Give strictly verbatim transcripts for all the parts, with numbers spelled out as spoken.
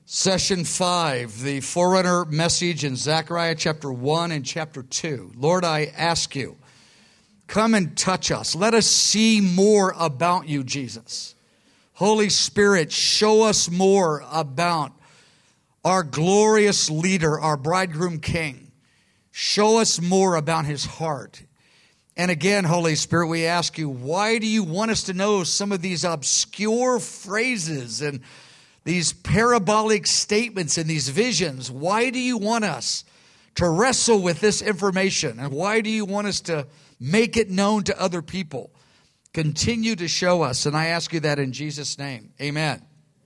Session five, the forerunner message in Zechariah chapter one and chapter two. Lord, I ask you, come and touch us. Let us see more about you, Jesus. Holy Spirit, show us more about our glorious leader, our bridegroom king. Show us more about his heart. And again, Holy Spirit, we ask you, why do you want us to know some of these obscure phrases and these parabolic statements and these visions? Why do you want us to wrestle with this information? And why do you want us to make it known to other people? Continue to show us. And I ask you that in Jesus' name. Amen.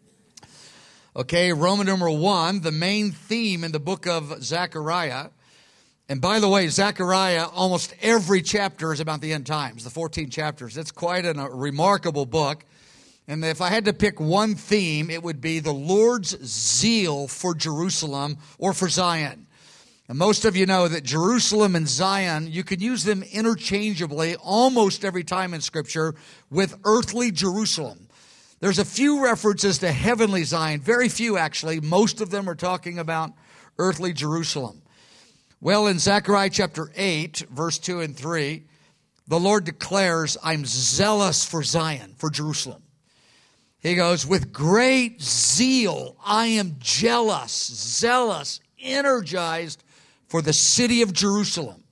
Okay, Roman numeral one, the main theme in the book of Zechariah. And by the way, Zechariah, almost every chapter is about the end times, the fourteen chapters. It's quite an, a remarkable book. And if I had to pick one theme, it would be the Lord's zeal for Jerusalem or for Zion. And most of you know that Jerusalem and Zion, you can use them interchangeably almost every time in Scripture with earthly Jerusalem. There's a few references to heavenly Zion, very few actually. Most of them are talking about earthly Jerusalem. Well, in Zechariah chapter eight, verse two and three, the Lord declares, I'm zealous for Zion, for Jerusalem. He goes, with great zeal, I am jealous, zealous, energized for the city of Jerusalem.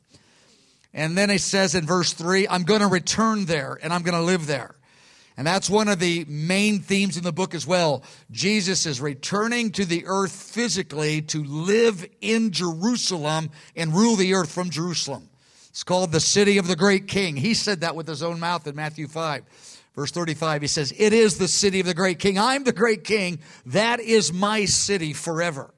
And then he says in verse three, I'm going to return there and I'm going to live there. And that's one of the main themes in the book as well. Jesus is returning to the earth physically to live in Jerusalem and rule the earth from Jerusalem. It's called the city of the great king. He said that with his own mouth in Matthew five. Verse thirty-five, he says, it is the city of the great king. I'm the great king. That is my city forever.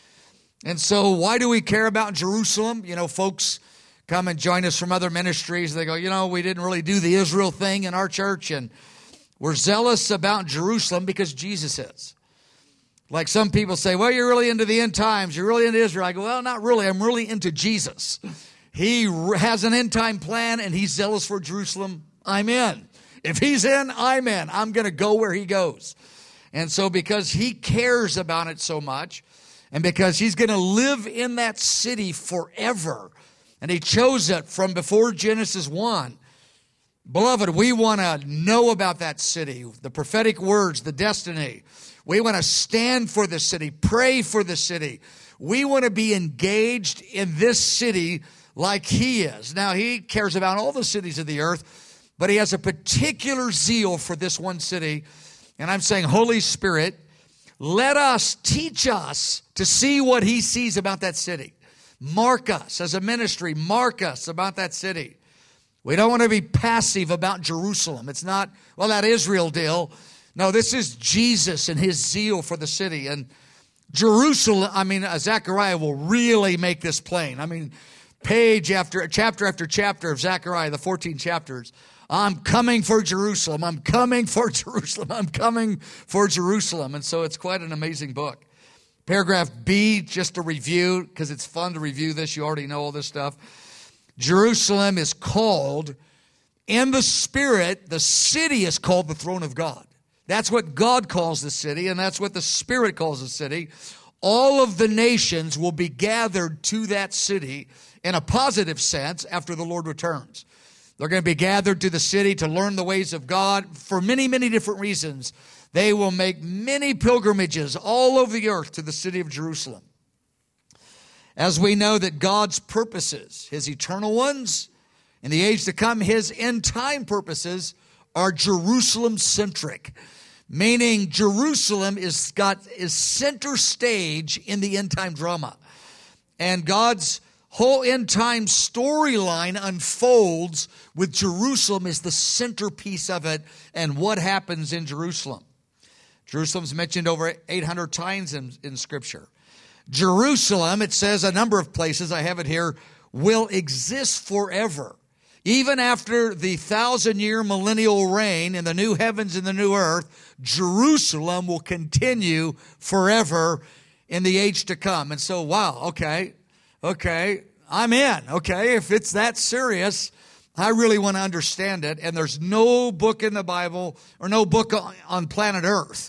And so why do we care about Jerusalem? You know, folks come and join us from other ministries. They go, you know, we didn't really do the Israel thing in our church, and we're zealous about Jerusalem because Jesus is. Like some people say, well, you're really into the end times. You're really into Israel. I go, well, not really. I'm really into Jesus. He has an end time plan, and he's zealous for Jerusalem. I'm in. If he's in, I'm in. I'm going to go where he goes. And so because he cares about it so much, and because he's going to live in that city forever, and he chose it from before Genesis one, beloved, we want to know about that city, the prophetic words, the destiny. We want to stand for the city, pray for the city. We want to be engaged in this city like he is. Now, he cares about all the cities of the earth, but he has a particular zeal for this one city. And I'm saying, Holy Spirit, let us, teach us to see what he sees about that city. Mark us as a ministry. Mark us about that city. We don't want to be passive about Jerusalem. It's not, well, that Israel deal. No, this is Jesus and his zeal for the city. And Jerusalem, I mean, Zechariah will really make this plain. I mean, page after, chapter after chapter of Zechariah, the fourteen chapters, I'm coming for Jerusalem. I'm coming for Jerusalem. I'm coming for Jerusalem. And so it's quite an amazing book. Paragraph B, just a review, because it's fun to review this. You already know all this stuff. Jerusalem is called, in the Spirit, the city is called the throne of God. That's what God calls the city, and that's what the Spirit calls the city. All of the nations will be gathered to that city in a positive sense after the Lord returns. They're going to be gathered to the city to learn the ways of God for many, many different reasons. They will make many pilgrimages all over the earth to the city of Jerusalem. As we know that God's purposes, his eternal ones, in the age to come, his end time purposes are Jerusalem-centric. Meaning Jerusalem is got is center stage in the end time drama. And God's whole end time storyline unfolds with Jerusalem as the centerpiece of it and what happens in Jerusalem. Jerusalem's mentioned over eight hundred times in, in Scripture. Jerusalem, it says a number of places, I have it here, will exist forever. Even after the thousand-year millennial reign in the new heavens and the new earth, Jerusalem will continue forever in the age to come. And so, wow, okay, okay, I'm in. Okay, if it's that serious, I really want to understand it. And there's no book in the Bible or no book on planet Earth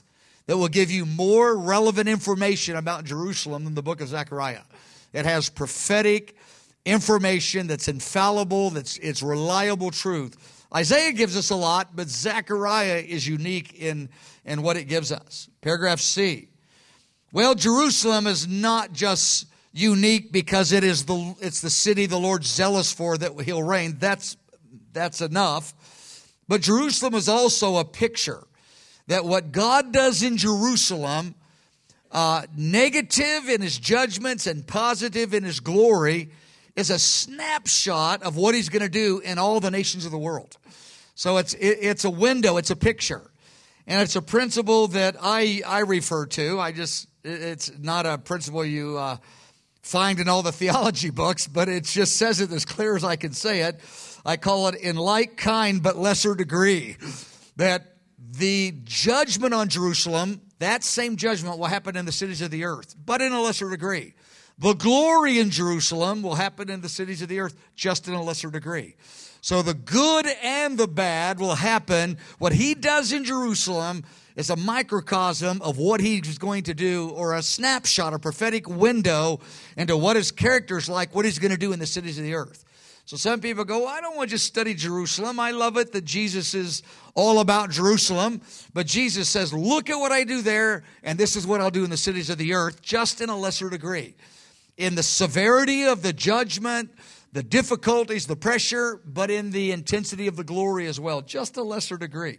that will give you more relevant information about Jerusalem than the book of Zechariah. It has prophetic information that's infallible, that's it's reliable truth. Isaiah gives us a lot, but Zechariah is unique in, in what it gives us. Paragraph C. Well, Jerusalem is not just unique because it is the it's the city the Lord's zealous for, that he'll reign. That's that's enough. But Jerusalem is also a picture that what God does in Jerusalem, uh, negative in his judgments and positive in his glory, is a snapshot of what he's going to do in all the nations of the world. So it's it, it's a window, it's a picture. And it's a principle that I, I refer to. I just It's not a principle you uh, find in all the theology books, but it just says it as clear as I can say it. I call it in like kind but lesser degree. That the judgment on Jerusalem, that same judgment will happen in the cities of the earth, but in a lesser degree. The glory in Jerusalem will happen in the cities of the earth, just in a lesser degree. So the good and the bad will happen. What he does in Jerusalem is a microcosm of what he's going to do, or a snapshot, a prophetic window into what his character is like, what he's going to do in the cities of the earth. So some people go, well, I don't want to just study Jerusalem. I love it that Jesus is all about Jerusalem. But Jesus says, look at what I do there, and this is what I'll do in the cities of the earth, just in a lesser degree. In the severity of the judgment, the difficulties, the pressure, but in the intensity of the glory as well, just a lesser degree.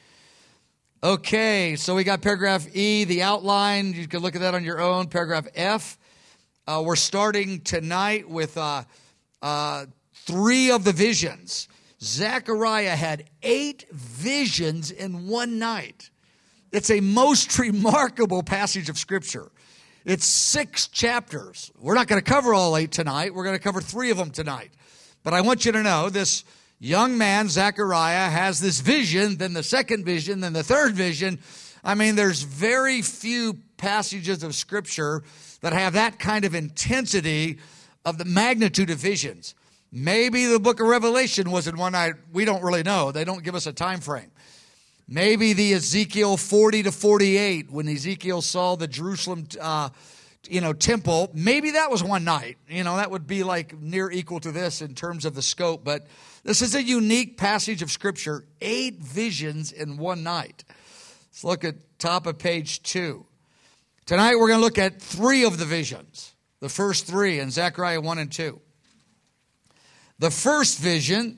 Okay, so we got paragraph E, the outline. You can look at that on your own. Paragraph F, uh, we're starting tonight with uh, uh, three of the visions. Zechariah had eight visions in one night. It's a most remarkable passage of Scripture. It's six chapters. We're not going to cover all eight tonight. We're going to cover three of them tonight. But I want you to know this young man, Zechariah, has this vision, then the second vision, then the third vision. I mean, there's very few passages of Scripture that have that kind of intensity of the magnitude of visions. Maybe the book of Revelation was in one night. We don't really know. They don't give us a time frame. Maybe the Ezekiel forty to forty-eight, when Ezekiel saw the Jerusalem uh, you know, temple, maybe that was one night. You know, that would be like near equal to this in terms of the scope. But this is a unique passage of Scripture. Eight visions in one night. Let's look at top of page two. Tonight we're going to look at three of the visions. The first three in Zechariah one and two. The first vision,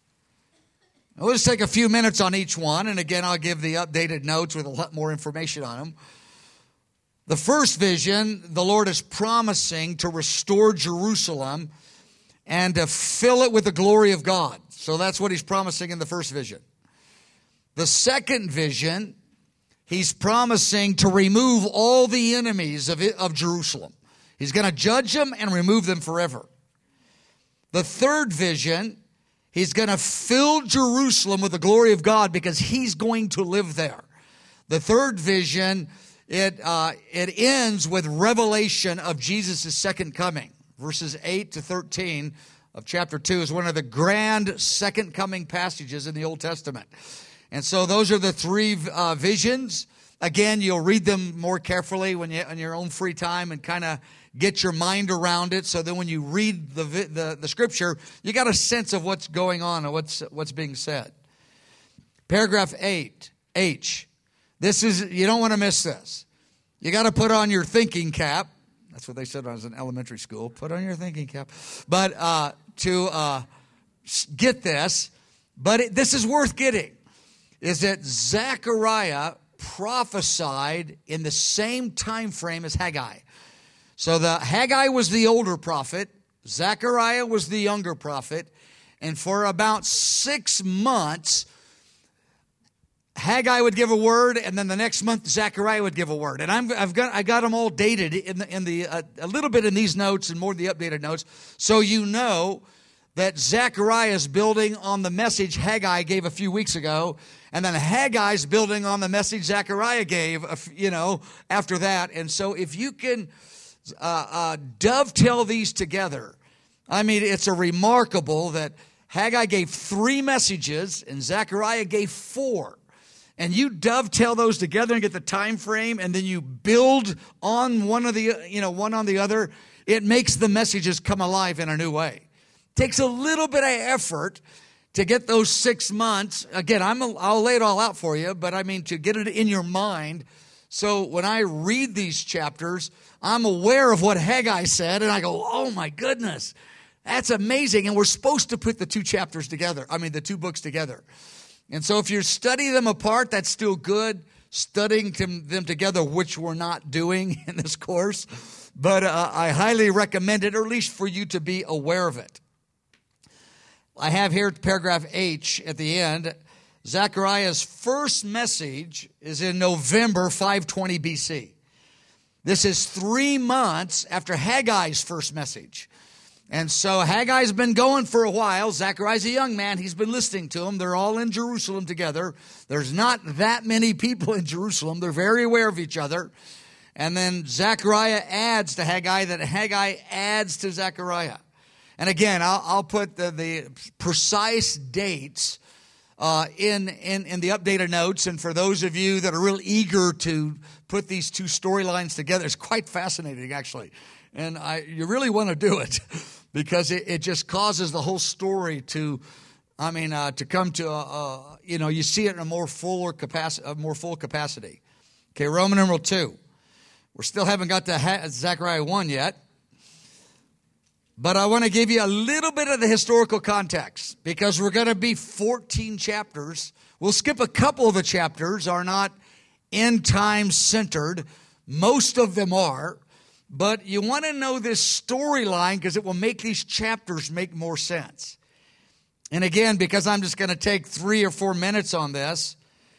we'll just take a few minutes on each one. And again, I'll give the updated notes with a lot more information on them. The first vision, the Lord is promising to restore Jerusalem and to fill it with the glory of God. So that's what he's promising in the first vision. The second vision, he's promising to remove all the enemies of, it, of Jerusalem. He's going to judge them and remove them forever. The third vision, he's going to fill Jerusalem with the glory of God because he's going to live there. The third vision, it uh, it ends with revelation of Jesus' second coming. Verses eight to thirteen of chapter two is one of the grand second coming passages in the Old Testament. And so those are the three uh, visions. Again, you'll read them more carefully when you on your own free time and kind of get your mind around it. So then when you read the, the, the Scripture, you got a sense of what's going on and what's, what's being said. Paragraph eight, H. This is, you don't want to miss this. You got to put on your thinking cap. That's what they said when I was in elementary school. Put on your thinking cap. But uh, to uh, get this, but it, this is worth getting, is that Zechariah prophesied in the same time frame as Haggai. So the Haggai was the older prophet, Zechariah was the younger prophet, and for about six months, Haggai would give a word, and then the next month Zechariah would give a word. And I'm, I've got I got them all dated in the in the uh, a little bit in these notes and more in the updated notes, so you know that Zechariah is building on the message Haggai gave a few weeks ago, and then Haggai's building on the message Zechariah gave, you know, after that. And so if you can uh, uh, dovetail these together, I mean, it's a remarkable that Haggai gave three messages and Zechariah gave four. and you dovetail those together and get the time frame, and then you build on one of the, you know, one on the other, it makes the messages come alive in a new way. It takes a little bit of effort to get those six months. Again, I'm a, I'll lay it all out for you, but I mean to get it in your mind. So when I read these chapters, I'm aware of what Haggai said, and I go, oh my goodness, that's amazing. And we're supposed to put the two chapters together. I mean, the two books together. And so if you study them apart, that's still good. Studying them together, which we're not doing in this course. But uh, I highly recommend it, or at least for you to be aware of it. I have here paragraph H at the end. Zechariah's first message is in November five twenty B C. This is three months after Haggai's first message. And so Haggai's been going for a while. Zechariah's a young man. He's been listening to him. They're all in Jerusalem together. There's not that many people in Jerusalem. They're very aware of each other. And then Zechariah adds to Haggai that Haggai adds to Zechariah. And again, I'll, I'll put the, the precise dates uh, in, in, in the updated notes. And for those of you that are real eager to put these two storylines together, it's quite fascinating, actually. And I, you really want to do it because it, it just causes the whole story to, I mean, uh, to come to, a, a, you know, you see it in a more fuller capacity, a more full capacity. Okay, Roman numeral two. We still haven't got to ha- Zechariah one yet. But I want to give you a little bit of the historical context because we're going to be fourteen chapters. We'll skip a couple of the chapters, are not end time centered. Most of them are. But you want to know this storyline because it will make these chapters make more sense. And again, because I'm just going to take three or four minutes on this,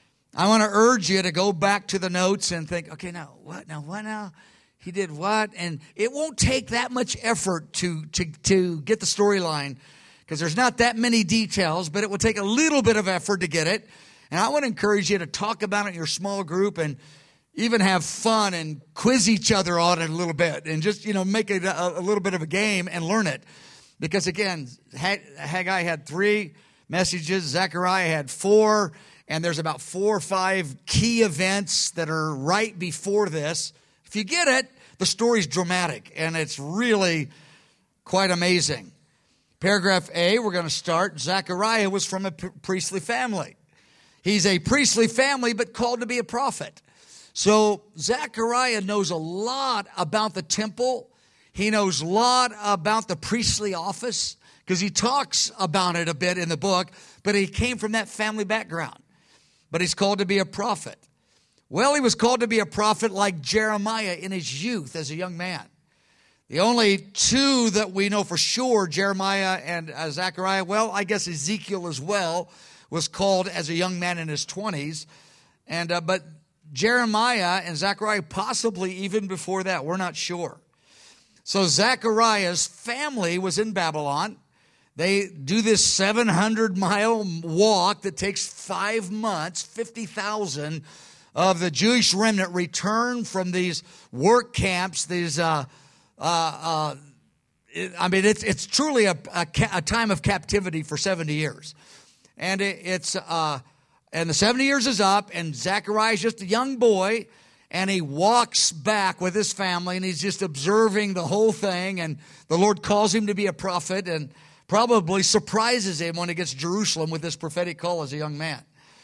I want to urge you to go back to the notes and think, okay, now what? Now what now? He did what? And it won't take that much effort to, to, to get the storyline because there's not that many details, but it will take a little bit of effort to get it. And I want to encourage you to talk about it in your small group and even have fun and quiz each other on it a little bit and just, you know, make it a, a little bit of a game and learn it. Because again, Haggai had three messages, Zechariah had four, and there's about four or five key events that are right before this. If you get it, the story's dramatic, and it's really quite amazing. Paragraph A, we're going to start. Zechariah was from a priestly family. He's a priestly family, but called to be a prophet. So Zechariah knows a lot about the temple. He knows a lot about the priestly office because he talks about it a bit in the book, but he came from that family background. But he's called to be a prophet. Well, he was called to be a prophet like Jeremiah in his youth as a young man. The only two that we know for sure, Jeremiah and uh, Zechariah, well, I guess Ezekiel as well, was called as a young man in his twenties. And uh, but Jeremiah and Zechariah possibly even before that, we're not sure. So Zechariah's family was in Babylon. They do this seven hundred mile walk that takes five months, fifty thousand of the Jewish remnant return from these work camps, these, uh, uh, uh, it, I mean, it's it's truly a, a, a time of captivity for seventy years. And it, it's, uh, and the seventy years is up, and Zechariah's just a young boy, and he walks back with his family, and he's just observing the whole thing, and the Lord calls him to be a prophet, and probably surprises him when he gets to Jerusalem with this prophetic call as a young man.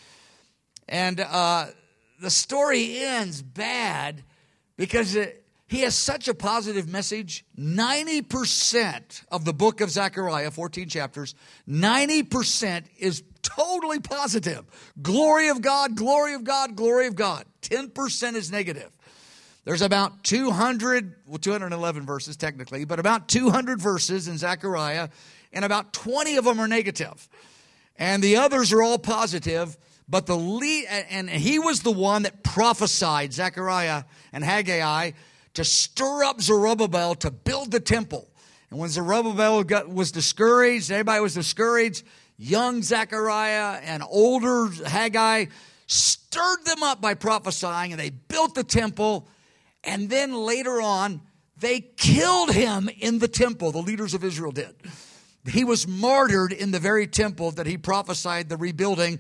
And uh, the story ends bad because it, he has such a positive message. ninety percent of the book of Zechariah, fourteen chapters, ninety percent is totally positive. Glory of God, glory of God, glory of God. ten percent is negative. There's about two hundred, well, two hundred eleven verses technically, but about two hundred verses in Zechariah, and about twenty of them are negative. And the others are all positive, but the lead, and he was the one that prophesied, Zechariah and Haggai, to stir up Zerubbabel to build the temple. And when Zerubbabel got, was discouraged, everybody was discouraged, young Zechariah and older Haggai stirred them up by prophesying, and they built the temple. And then later on, they killed him in the temple. The leaders of Israel did. He was martyred in the very temple that he prophesied the rebuilding.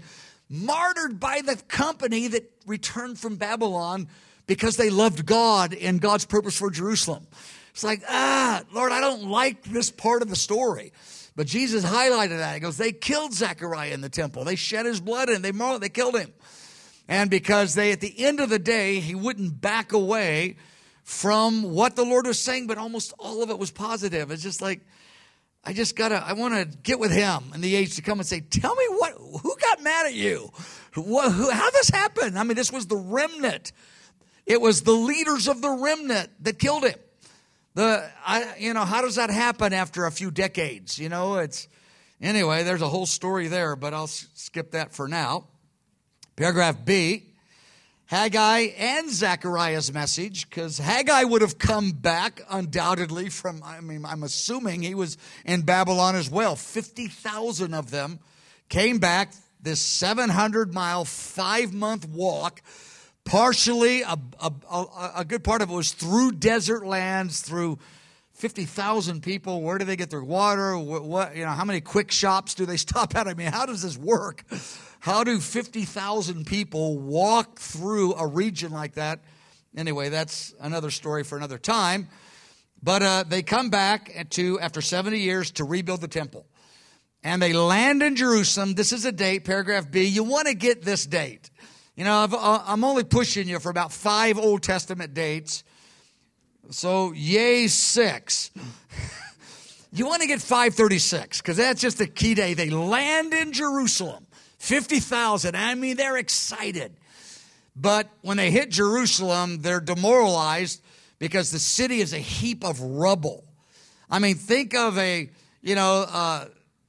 martyred by the company that returned from Babylon because they loved God and God's purpose for Jerusalem. It's like, ah, Lord, I don't like this part of the story. But Jesus highlighted that. He goes, they killed Zechariah in the temple. They shed his blood and they they killed him. And because they, at the end of the day, he wouldn't back away from what the Lord was saying, but almost all of it was positive. It's just like, I just gotta, I want to get with him in the age to come and say, tell me what, who got mad at you? What, who, how this happened? I mean, this was the remnant. It was the leaders of the remnant that killed him. The, I, you know, how does that happen after a few decades? You know, it's, anyway, there's a whole story there, but I'll s- skip that for now. Paragraph B, Haggai and Zechariah's message, because Haggai would have come back undoubtedly from, I mean, I'm assuming he was in Babylon as well. fifty thousand of them came back this seven hundred mile, five-month walk. Partially, a, a, a, a good part of it was through desert lands, through fifty thousand people. Where do they get their water? What, what, you know, how many quick shops do they stop at? I mean, how does this work? How do fifty thousand people walk through a region like that? Anyway, that's another story for another time. But uh, they come back to, after seventy years, to rebuild the temple. And they land in Jerusalem. This is a date, paragraph B. You want to get this date. You know, I've, I'm only pushing you for about five Old Testament dates. So, yay, six. You want to get five thirty-six, because that's just the key day. They land in Jerusalem. fifty thousand. I mean, they're excited. But when they hit Jerusalem, they're demoralized because the city is a heap of rubble. I mean, think of a, you know, uh,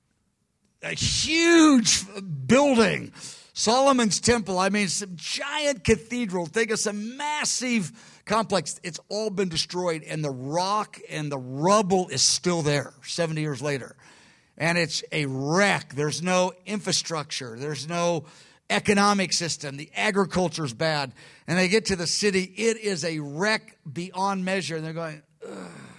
a huge building. Solomon's Temple, I mean, some giant cathedral. Think of some massive complex. It's all been destroyed, and the rock and the rubble is still there seventy years later. And it's a wreck. There's no infrastructure. There's no economic system. The agriculture's bad. And they get to the city. It is a wreck beyond measure. And they're going, ugh.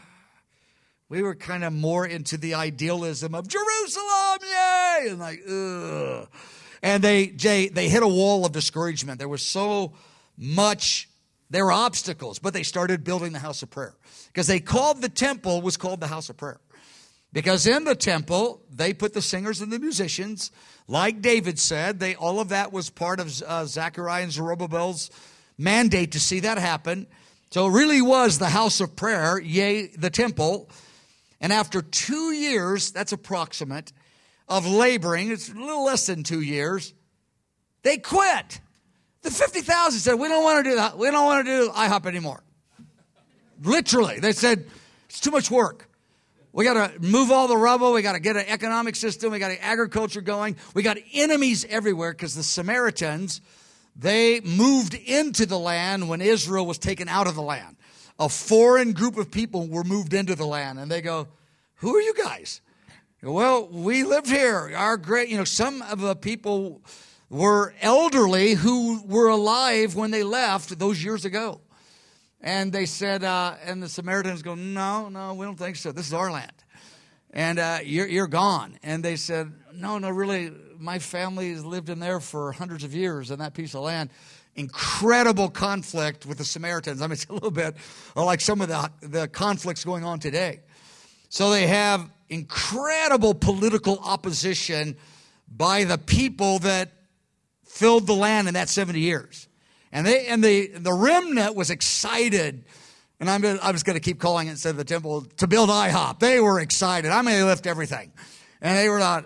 We were kind of more into the idealism of Jerusalem, yay! And like, ugh. And they, they, they hit a wall of discouragement. There was so much, there were obstacles, but they started building the house of prayer. Because they called the temple, was called the house of prayer. Because in the temple, they put the singers and the musicians. Like David said, they all of that was part of uh, Zechariah and Zerubbabel's mandate to see that happen. So it really was the house of prayer, yea, the temple. And after two years, that's approximate, of laboring, it's a little less than two years, they quit. The fifty thousand said, we don't want to do that. We don't want to do IHOP anymore. Literally, they said, it's too much work. We got to move all the rubble. We got to get an economic system. We got agriculture going. We got enemies everywhere because the Samaritans, they moved into the land when Israel was taken out of the land. A foreign group of people were moved into the land, and they go, who are you guys? Well, we lived here. Our great, you know, some of the people were elderly who were alive when they left those years ago. And they said, uh, and the Samaritans go, no, no, we don't think so. This is our land. And uh, you're, you're gone. And they said, no, no, really, my family has lived in there for hundreds of years in that piece of land. Incredible conflict with the Samaritans. I mean, it's a little bit like some of the, the conflicts going on today. So they have incredible political opposition by the people that filled the land in that seventy years. And they and the, the remnant was excited, and I'm, I was going to keep calling it instead of the temple, to build IHOP. They were excited. I mean, they left everything. And they were not,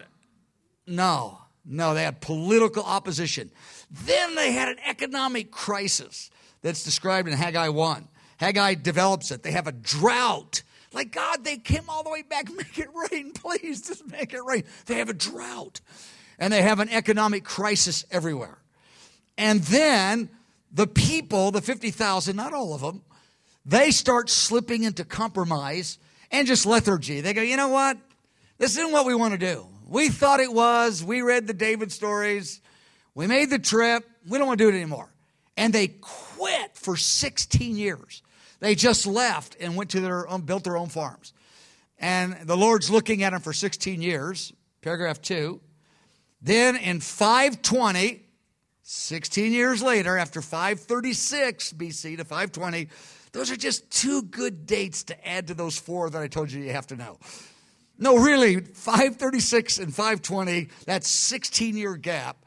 no, no, they had political opposition. Then they had an economic crisis that's described in Haggai one. Haggai develops it. They have a drought. Like, God, they came all the way back. Make it rain, please. Just make it rain. They have a drought. And they have an economic crisis everywhere. And then the people, the fifty thousand, not all of them, they start slipping into compromise and just lethargy. They go, you know what? This isn't what we want to do. We thought it was. We read the David stories. We made the trip. We don't want to do it anymore. And they quit for sixteen years. They just left and went to their own, built their own farms. And the Lord's looking at them for sixteen years. Paragraph two. Then in five twenty, sixteen years later, after five thirty-six B C to five twenty, those are just two good dates to add to those four that I told you you have to know. No, really, five thirty-six and five twenty, that sixteen-year gap,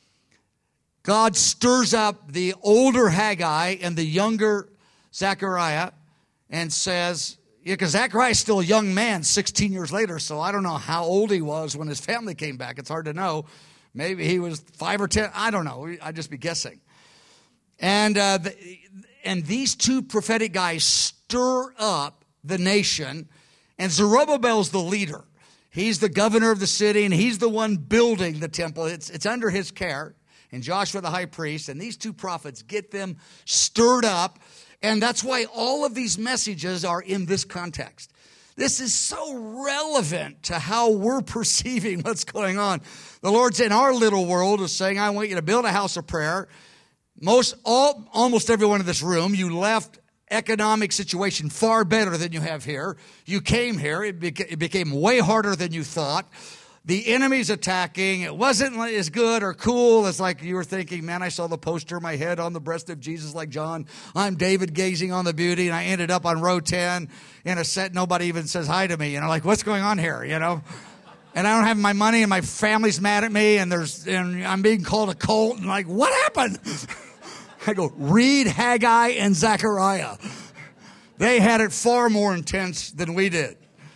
God stirs up the older Haggai and the younger Zechariah and says, yeah, because Zechariah's still a young man sixteen years later, so I don't know how old he was when his family came back. It's hard to know. Maybe he was five or ten. I don't know. I'd just be guessing. And, uh, the, and these two prophetic guys stir up the nation, and Zerubbabel's the leader. He's the governor of the city, and he's the one building the temple. It's, it's under his care. And Joshua the high priest, and these two prophets get them stirred up. And that's why all of these messages are in this context. This is so relevant to how we're perceiving what's going on. The Lord's in our little world is saying, I want you to build a house of prayer. Most, all, almost everyone in this room, you left economic situation far better than you have here. You came here. It, beca- it became way harder than you thought. The enemy's attacking. It wasn't as good or cool as like you were thinking, man, I saw the poster of my head on the breast of Jesus like John. I'm David gazing on the beauty, and I ended up on row ten in a set. Nobody even says hi to me. You know, like, what's going on here, you know? And I don't have my money, and my family's mad at me, and there's and I'm being called a cult, and like, what happened? I go, read Haggai and Zechariah. They had it far more intense than we did.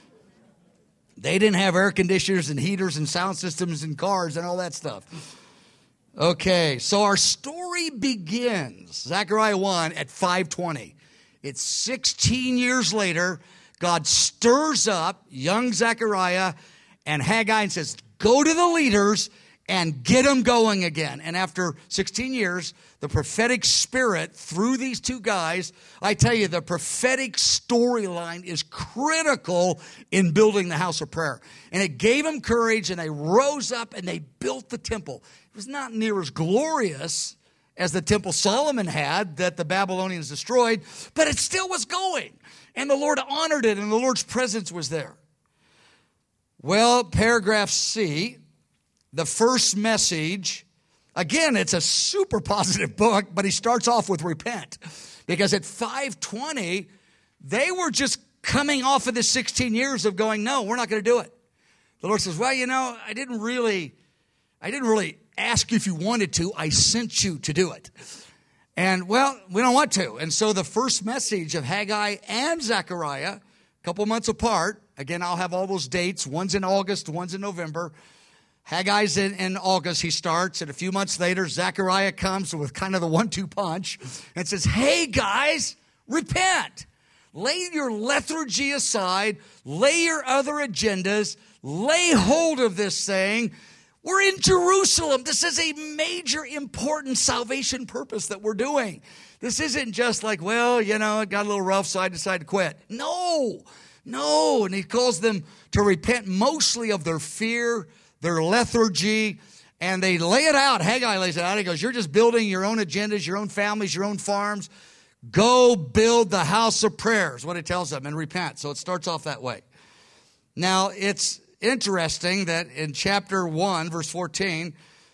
They didn't have air conditioners and heaters and sound systems and cars and all that stuff. Okay, so our story begins, Zechariah one, at five twenty. It's sixteen years later. God stirs up young Zechariah and Haggai and says, go to the leaders and get them going again. And after sixteen years, the prophetic spirit through these two guys, I tell you, the prophetic storyline is critical in building the house of prayer. And it gave them courage, and they rose up and they built the temple. It was not near as glorious as the temple Solomon had that the Babylonians destroyed, but it still was going. And the Lord honored it, and the Lord's presence was there. Well, paragraph C, the first message, again, it's a super positive book, but he starts off with repent. Because at five twenty, they were just coming off of the sixteen years of going, no, we're not going to do it. The Lord says, well, you know, I didn't really, I didn't really ask you if you wanted to. I sent you to do it. And, well, we don't want to. And so the first message of Haggai and Zechariah, a couple months apart, again, I'll have all those dates. One's in August, one's in November. Haggai's in, in August, he starts, and a few months later, Zechariah comes with kind of the one two punch and says, hey, guys, repent. Lay your lethargy aside. Lay your other agendas. Lay hold of this thing. We're in Jerusalem. This is a major, important salvation purpose that we're doing. This isn't just like, well, you know, it got a little rough, so I decided to quit. No, no. And he calls them to repent mostly of their fear, their lethargy, and they lay it out. Haggai lays it out. He goes, you're just building your own agendas, your own families, your own farms. Go build the house of prayer is what it tells them, and repent. So it starts off that way. Now, it's interesting that in chapter one, verse fourteen,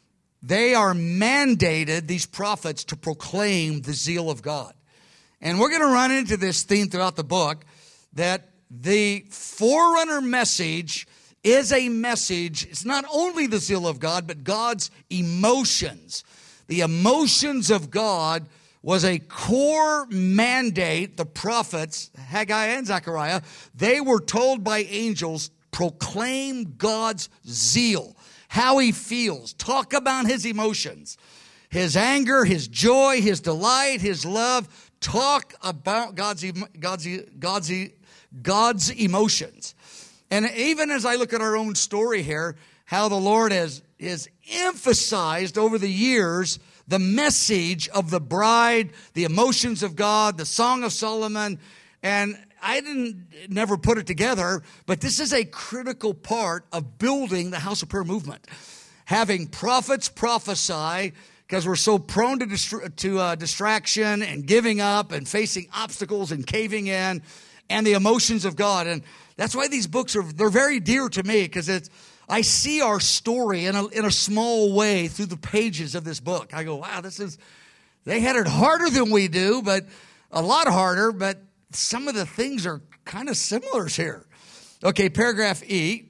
they are mandated, these prophets, to proclaim the zeal of God. And we're going to run into this theme throughout the book, that the forerunner message is a message. It's not only the zeal of God, but God's emotions. The emotions of God was a core mandate. The prophets, Haggai and Zechariah, they were told by angels, proclaim God's zeal, how he feels. Talk about his emotions, his anger, his joy, his delight, his love. Talk about God's, God's, God's, God's emotions. And even as I look at our own story here, how the Lord has, has emphasized over the years the message of the bride, the emotions of God, the Song of Solomon. And I didn't never put it together, but this is a critical part of building the House of Prayer movement. Having prophets prophesy, because we're so prone to, dist- to uh, distraction and giving up and facing obstacles and caving in, and the emotions of God. And that's why these books are, they're very dear to me, because it's, I see our story in a, in a small way through the pages of this book. I go, wow, this is, they had it harder than we do, but a lot harder, but some of the things are kind of similar here. Okay, paragraph E,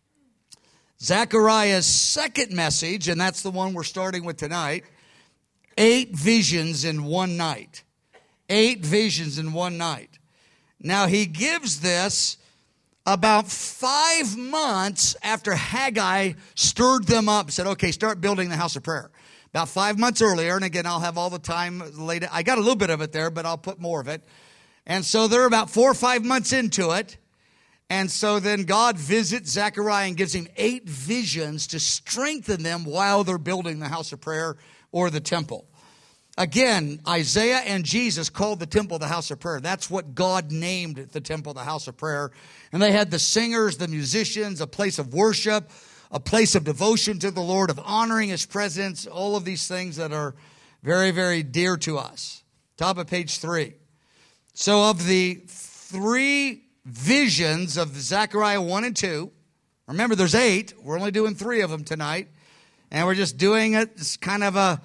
Zechariah's second message, and that's the one we're starting with tonight, eight visions in one night. Eight visions in one night. Now, he gives this about five months after Haggai stirred them up and said, okay, start building the house of prayer. About five months earlier, and again, I'll have all the time later. I got a little bit of it there, but I'll put more of it. And so they're about four or five months into it. And so then God visits Zechariah and gives him eight visions to strengthen them while they're building the house of prayer or the temple. Again, Isaiah and Jesus called the temple the house of prayer. That's what God named the temple the house of prayer. And they had the singers, the musicians, a place of worship, a place of devotion to the Lord, of honoring his presence, all of these things that are very, very dear to us. Top of page three. So of the three visions of Zechariah one and two, remember there's eight. We're only doing three of them tonight. And we're just doing it as kind of a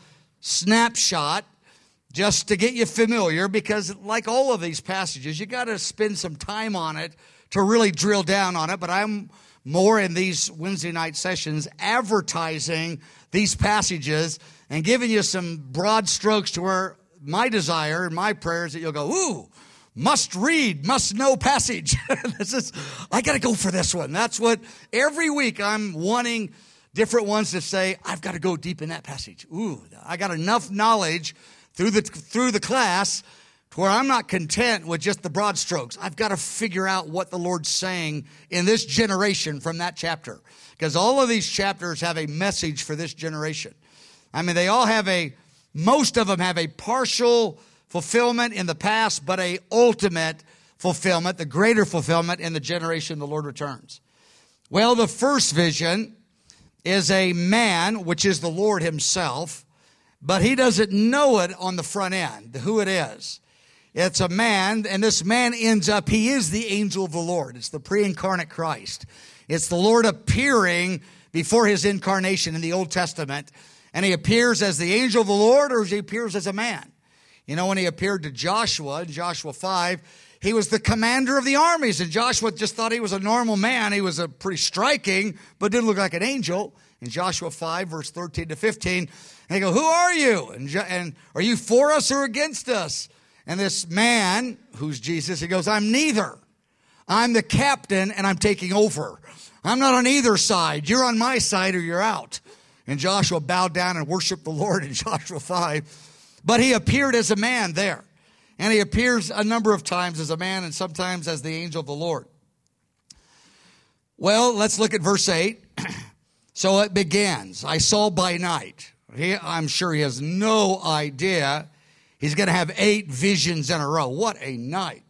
snapshot just to get you familiar, because like all of these passages, you got to spend some time on it to really drill down on it. But I'm more in these Wednesday night sessions advertising these passages and giving you some broad strokes to where my desire and my prayer is that you'll go, ooh, must read, must know passage. This is, I got to go for this one. That's what every week I'm wanting different ones to say, I've got to go deep in that passage. Ooh, I got enough knowledge through the through the class to where I'm not content with just the broad strokes. I've got to figure out what the Lord's saying in this generation from that chapter. Because all of these chapters have a message for this generation. I mean, they all have a, most of them have a partial fulfillment in the past, but a ultimate fulfillment, the greater fulfillment in the generation the Lord returns. Well, the first vision is a man, which is the Lord himself, but he doesn't know it on the front end, who it is. It's a man, and this man ends up, he is the angel of the Lord. It's the pre-incarnate Christ. It's the Lord appearing before his incarnation in the Old Testament, and he appears as the angel of the Lord, or he appears as a man. You know, when he appeared to Joshua in Joshua five, he was the commander of the armies, and Joshua just thought he was a normal man. He was a pretty striking, but didn't look like an angel. In Joshua five, verse thirteen to fifteen, and they go, who are you? And, and are you for us or against us? And this man, who's Jesus, he goes, I'm neither. I'm the captain, and I'm taking over. I'm not on either side. You're on my side or you're out. And Joshua bowed down and worshiped the Lord in Joshua five. But he appeared as a man there. And he appears a number of times as a man and sometimes as the angel of the Lord. Well, let's look at verse eight. So it begins. I saw by night. He, I'm sure he has no idea he's going to have eight visions in a row. What a night.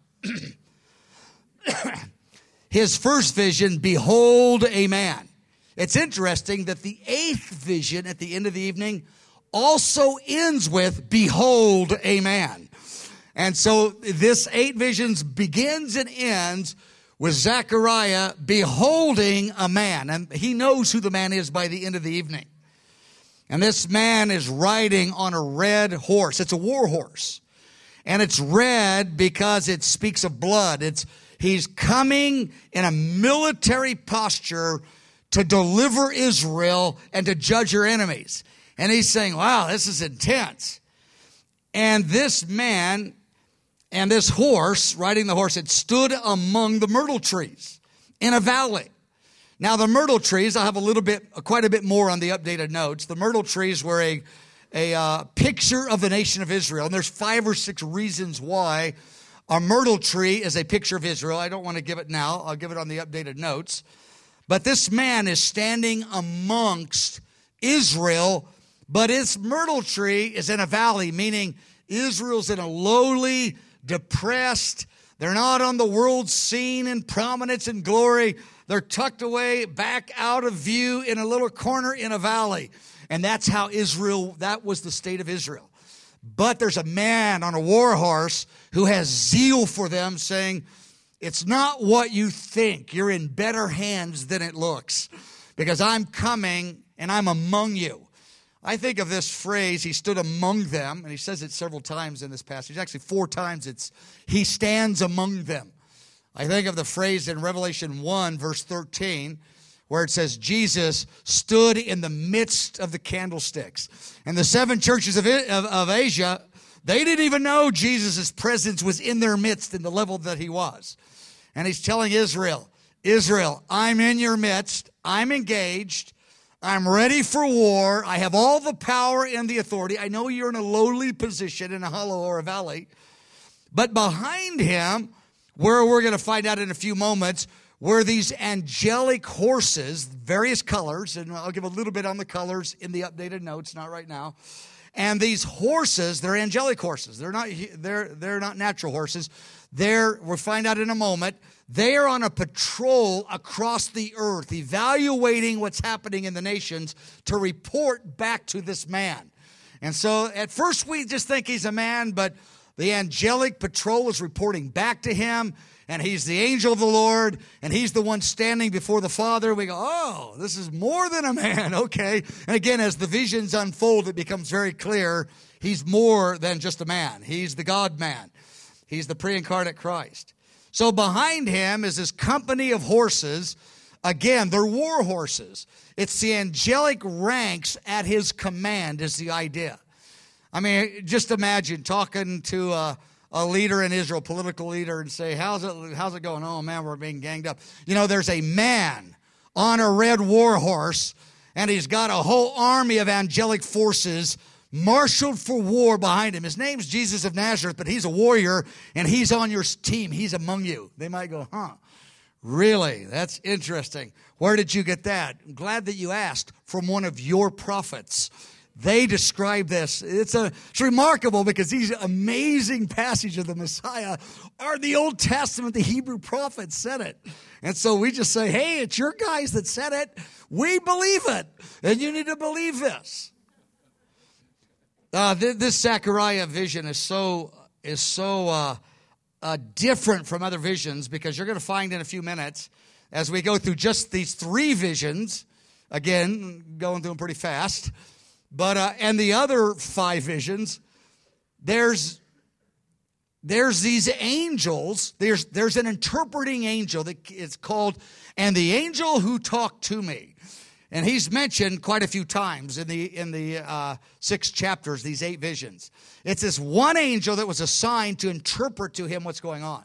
His first vision, behold a man. It's interesting that the eighth vision at the end of the evening also ends with, behold a man. And so this eight visions begins and ends with Zechariah beholding a man. And he knows who the man is by the end of the evening. And this man is riding on a red horse. It's a war horse. And it's red because it speaks of blood. It's he's coming in a military posture to deliver Israel and to judge her enemies. And he's saying, wow, this is intense. And this man and this horse, riding the horse, it stood among the myrtle trees in a valley. Now, the myrtle trees, I have a little bit, quite a bit more on the updated notes. The myrtle trees were a, a uh, picture of the nation of Israel. And there's five or six reasons why a myrtle tree is a picture of Israel. I don't want to give it now. I'll give it on the updated notes. But this man is standing amongst Israel, but his myrtle tree is in a valley, meaning Israel's in a lowly, depressed. They're not on the world scene in prominence and glory. They're tucked away, back out of view in a little corner in a valley. And that's how Israel, that was the state of Israel. But there's a man on a war horse who has zeal for them, saying, it's not what you think. You're in better hands than it looks. because I'm coming and I'm among you. I think of this phrase, he stood among them, and he says it several times in this passage. Actually, four times it's, he stands among them. I think of the phrase in Revelation one, verse thirteen, where it says, Jesus stood in the midst of the candlesticks. And the seven churches of, of, of Asia, they didn't even know Jesus' presence was in their midst in the level that he was. And he's telling Israel, Israel, I'm in your midst, I'm engaged, I'm ready for war. I have all the power and the authority. I know you're in a lowly position in a hollow or a valley. But behind him, where we're going to find out in a few moments, were these angelic horses, various colors. And I'll give a little bit on the colors in the updated notes, not right now. And these horses, they're angelic horses. They're not, they're, they're not natural horses. They're, we'll find out in a moment, they are on a patrol across the earth, evaluating what's happening in the nations to report back to this man. And so at first we just think he's a man, but the angelic patrol is reporting back to him, and he's the angel of the Lord, and he's the one standing before the Father. We go, oh, this is more than a man, okay. And again, as the visions unfold, it becomes very clear he's more than just a man. He's the God-man. He's the pre-incarnate Christ. So behind him is this company of horses. Again, they're war horses. It's the angelic ranks at his command is the idea. I mean, just imagine talking to a, a leader in Israel, political leader, and say, how's it, how's it going? Oh, man, we're being ganged up. You know, there's a man on a red war horse, and he's got a whole army of angelic forces marshaled for war behind him. His name's Jesus of Nazareth, but he's a warrior, and he's on your team. He's among you. They might go, huh, really? That's interesting. Where did you get that? I'm glad that you asked. From one of your prophets. They describe this. It's, a, it's remarkable because these amazing passages of the Messiah are the Old Testament. The Hebrew prophets said it. And so we just say, hey, it's your guys that said it. We believe it. And you need to believe this. Uh, th- this Zechariah vision is so is so uh, uh, different from other visions, because you're going to find in a few minutes as we go through just these three visions, again, going through them pretty fast, but uh, and the other five visions, there's there's these angels, there's there's an interpreting angel that it's called, and the angel who talked to me. And he's mentioned quite a few times in the in the uh, six chapters, these eight visions. It's this one angel that was assigned to interpret to him what's going on.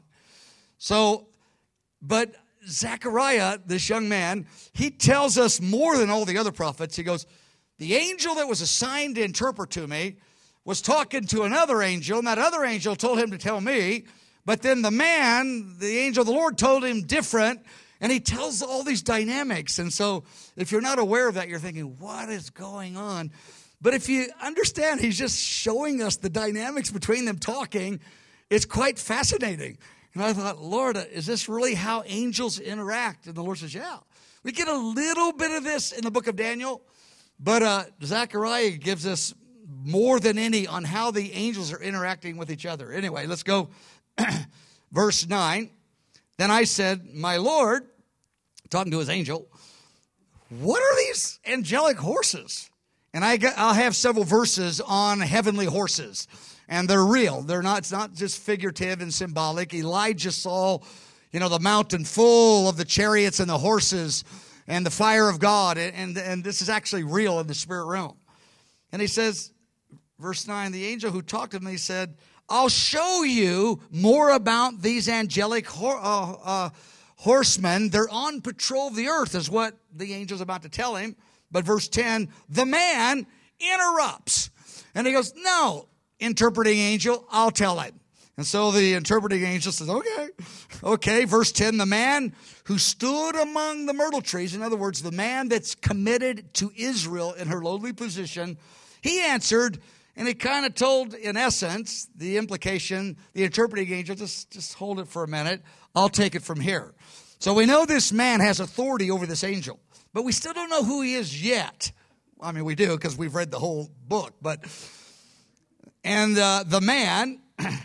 So, but Zechariah, this young man, he tells us more than all the other prophets. He goes, the angel that was assigned to interpret to me was talking to another angel, and that other angel told him to tell me. But then the man, the angel of the Lord, told him different. And he tells all these dynamics. And so if you're not aware of that, you're thinking, what is going on? But if you understand, he's just showing us the dynamics between them talking. It's quite fascinating. And I thought, Lord, is this really how angels interact? And the Lord says, yeah. We get a little bit of this in the book of Daniel. But uh, Zechariah gives us more than any on how the angels are interacting with each other. Anyway, let's go. Verse nine. Then I said, my Lord, talking to his angel, what are these angelic horses? And I got, I'll have several verses on heavenly horses. And they're real. They're not, it's not just figurative and symbolic. Elijah saw, you know, the mountain full of the chariots and the horses and the fire of God. And, and, and this is actually real in the spirit realm. And he says, verse nine, the angel who talked to me said, I'll show you more about these angelic hor- uh, uh, horsemen. They're on patrol of the earth, is what the angel's about to tell him. But verse ten, the man interrupts. And he goes, no, interpreting angel, I'll tell him. And so the interpreting angel says, okay. Okay, verse ten, the man who stood among the myrtle trees, in other words, the man that's committed to Israel in her lowly position, he answered. And it kind of told, in essence, the implication, the interpreting angel, just, just hold it for a minute. I'll take it from here. So we know this man has authority over this angel, but we still don't know who he is yet. I mean, we do because we've read the whole book. But And uh, the man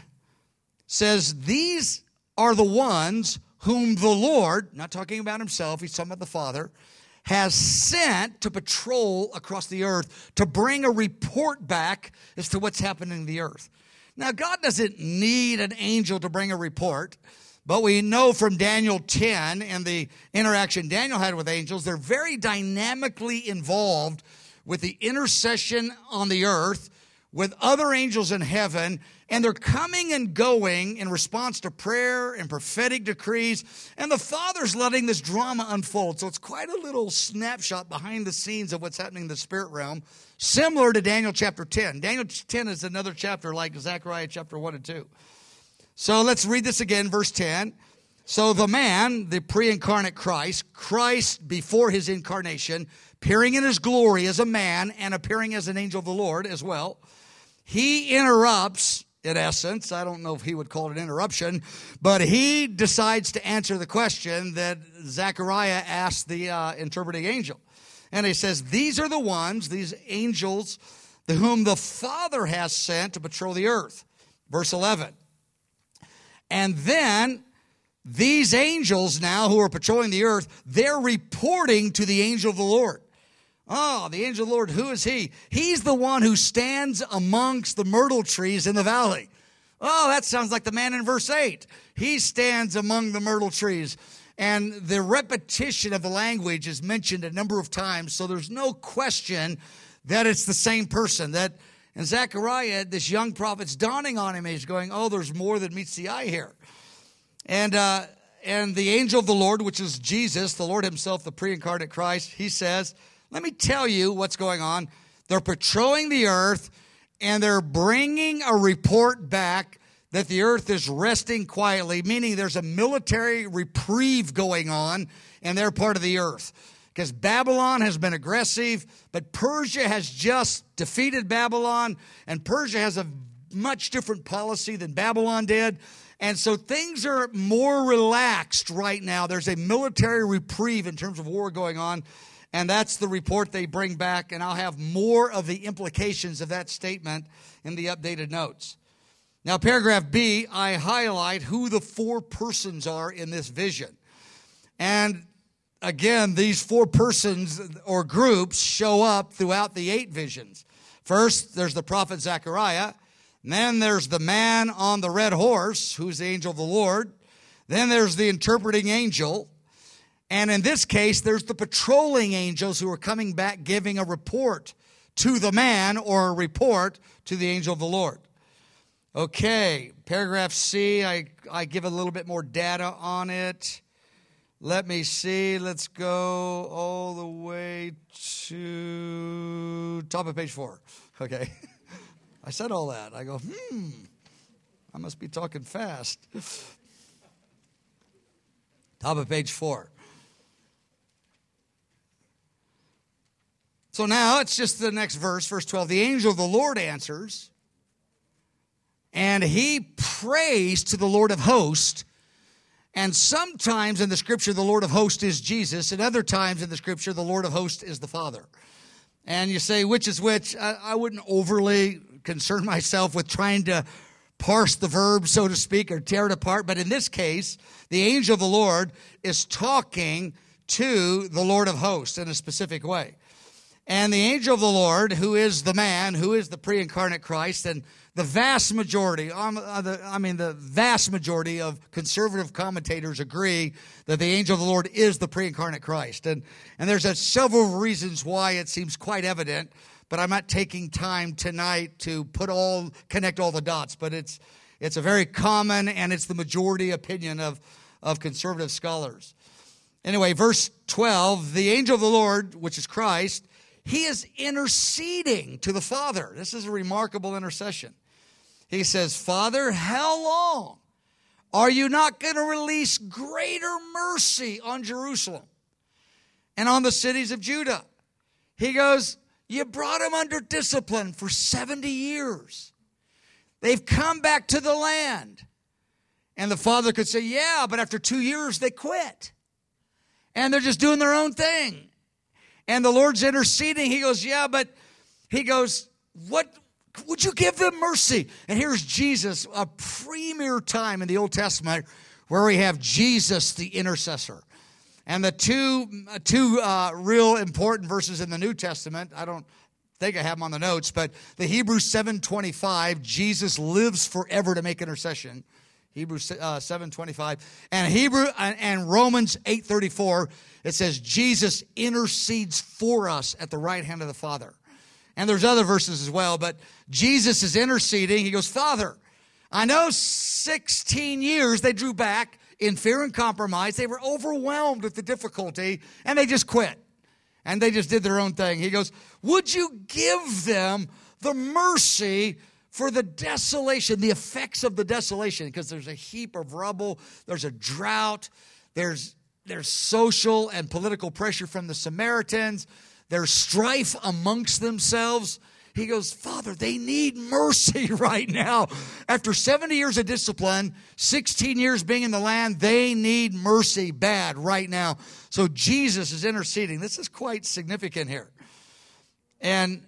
says, these are the ones whom the Lord, not talking about himself, he's talking about the Father, has sent to patrol across the earth to bring a report back as to what's happening in the earth. Now, God doesn't need an angel to bring a report, but we know from Daniel ten and the interaction Daniel had with angels, they're very dynamically involved with the intercession on the earth with other angels in heaven, and they're coming and going in response to prayer and prophetic decrees, and the Father's letting this drama unfold. So it's quite a little snapshot behind the scenes of what's happening in the spirit realm, similar to Daniel chapter ten. Daniel ten is another chapter like Zechariah chapter one and two. So let's read this again, verse ten. So the man, the pre-incarnate Christ, Christ before his incarnation, appearing in his glory as a man and appearing as an angel of the Lord as well, he interrupts, in essence, I don't know if he would call it an interruption, but he decides to answer the question that Zechariah asked the uh, interpreting angel. And he says, these are the ones, these angels, to whom the Father has sent to patrol the earth. Verse eleven. And then these angels now who are patrolling the earth, they're reporting to the angel of the Lord. Oh, the angel of the Lord, who is he? He's the one who stands amongst the myrtle trees in the valley. Oh, that sounds like the man in verse eight. He stands among the myrtle trees. And the repetition of the language is mentioned a number of times, so there's no question that it's the same person. That and Zechariah, this young prophet's dawning on him. He's going, oh, there's more than meets the eye here. And uh, and the angel of the Lord, which is Jesus, the Lord himself, the pre-incarnate Christ, he says, let me tell you what's going on. They're patrolling the earth, and they're bringing a report back that the earth is resting quietly, meaning there's a military reprieve going on in their part of the earth. Because Babylon has been aggressive, but Persia has just defeated Babylon, and Persia has a much different policy than Babylon did. And so things are more relaxed right now. There's a military reprieve in terms of war going on. And that's the report they bring back, and I'll have more of the implications of that statement in the updated notes. Now, paragraph B, I highlight who the four persons are in this vision. And again, these four persons or groups show up throughout the eight visions. First, there's the prophet Zechariah. Then there's the man on the red horse, who's the angel of the Lord. Then there's the interpreting angel. And in this case, there's the patrolling angels who are coming back giving a report to the man or a report to the angel of the Lord. Okay, paragraph C, I, I give a little bit more data on it. Let me see. Let's go all the way to top of page four. Okay. I said all that. I go, hmm, I must be talking fast. Top of page four. So now it's just the next verse, verse twelve. The angel of the Lord answers, and he prays to the Lord of hosts. And sometimes in the scripture, the Lord of hosts is Jesus. And other times in the scripture, the Lord of hosts is the Father. And you say, which is which? I, I wouldn't overly concern myself with trying to parse the verb, so to speak, or tear it apart. But in this case, the angel of the Lord is talking to the Lord of hosts in a specific way. And the angel of the Lord, who is the man, who is the pre-incarnate Christ, and the vast majority, I mean the vast majority of conservative commentators agree that the angel of the Lord is the pre-incarnate Christ. And, and there's a several reasons why it seems quite evident, but I'm not taking time tonight to put all, connect all the dots. But it's, it's a very common, and it's the majority opinion of, of conservative scholars. Anyway, verse twelve, the angel of the Lord, which is Christ, he is interceding to the Father. This is a remarkable intercession. He says, Father, how long are you not going to release greater mercy on Jerusalem and on the cities of Judah? He goes, you brought them under discipline for seventy years. They've come back to the land. And the Father could say, yeah, but after two years they quit. And they're just doing their own thing. And the Lord's interceding. He goes, yeah, but he goes, what would you give them mercy? And here's Jesus, a premier time in the Old Testament where we have Jesus, the intercessor. And the two, two uh, real important verses in the New Testament, I don't think I have them on the notes, but the Hebrews seven twenty-five, Jesus lives forever to make intercession. Hebrews uh, seven twenty-five. And Hebrew and, and Romans eight thirty-four, it says Jesus intercedes for us at the right hand of the Father. And there's other verses as well, but Jesus is interceding. He goes, Father, I know sixteen years they drew back in fear and compromise. They were overwhelmed with the difficulty, and they just quit. And they just did their own thing. He goes, would you give them the mercy for the desolation, the effects of the desolation? Because there's a heap of rubble, there's a drought, there's, there's social and political pressure from the Samaritans, there's strife amongst themselves. He goes, Father, they need mercy right now. After seventy years of discipline, sixteen years being in the land, they need mercy bad right now. So Jesus is interceding. This is quite significant here. And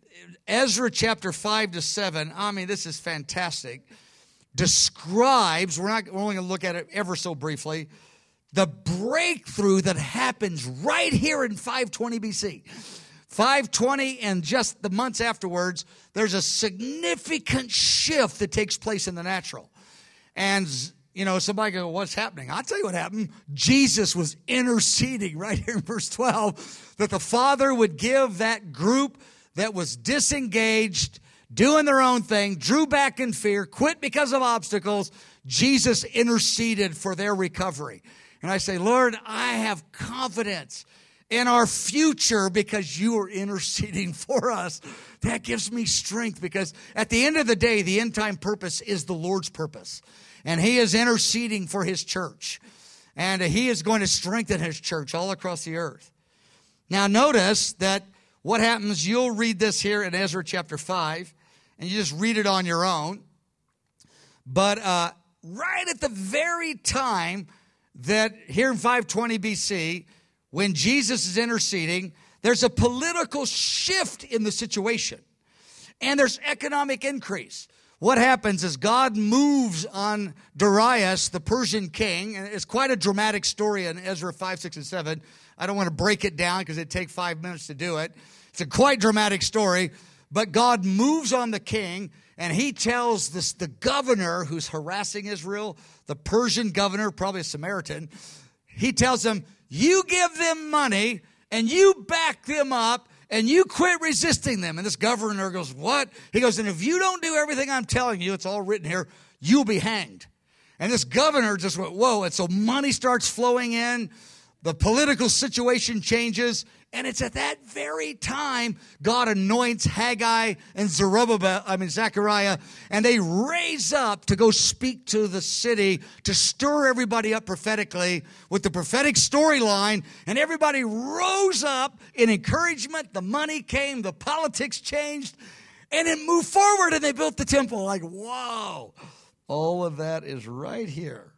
Ezra chapter five to seven, I mean, this is fantastic, describes, we're not we're only going to look at it ever so briefly, the breakthrough that happens right here in five twenty B C. five twenty and just the months afterwards, there's a significant shift that takes place in the natural. And, you know, somebody go, what's happening? I'll tell you what happened. Jesus was interceding right here in verse twelve that the Father would give that group that was disengaged, doing their own thing, drew back in fear, quit because of obstacles. Jesus interceded for their recovery. And I say, Lord, I have confidence in our future because you are interceding for us. That gives me strength because at the end of the day, the end time purpose is the Lord's purpose. And he is interceding for his church. And he is going to strengthen his church all across the earth. Now notice that what happens, you'll read this here in Ezra chapter five, and you just read it on your own. But uh, right at the very time that here in five twenty B C, when Jesus is interceding, there's a political shift in the situation. And there's economic increase. What happens is God moves on Darius, the Persian king, and it's quite a dramatic story in Ezra five, six, and seven. I don't want to break it down because it'd take five minutes to do it. It's a quite dramatic story, but God moves on the king, and he tells this, the governor who's harassing Israel, the Persian governor, probably a Samaritan, he tells him, you give them money, and you back them up, and you quit resisting them. And this governor goes, what? He goes, and if you don't do everything I'm telling you, it's all written here, you'll be hanged. And this governor just went, whoa. And so money starts flowing in. The political situation changes. And it's at that very time God anoints Haggai and Zerubbabel, I mean Zechariah, and they raise up to go speak to the city to stir everybody up prophetically with the prophetic storyline. And everybody rose up in encouragement. The money came, the politics changed, and it moved forward. And they built the temple. Like, whoa! All of that is right here.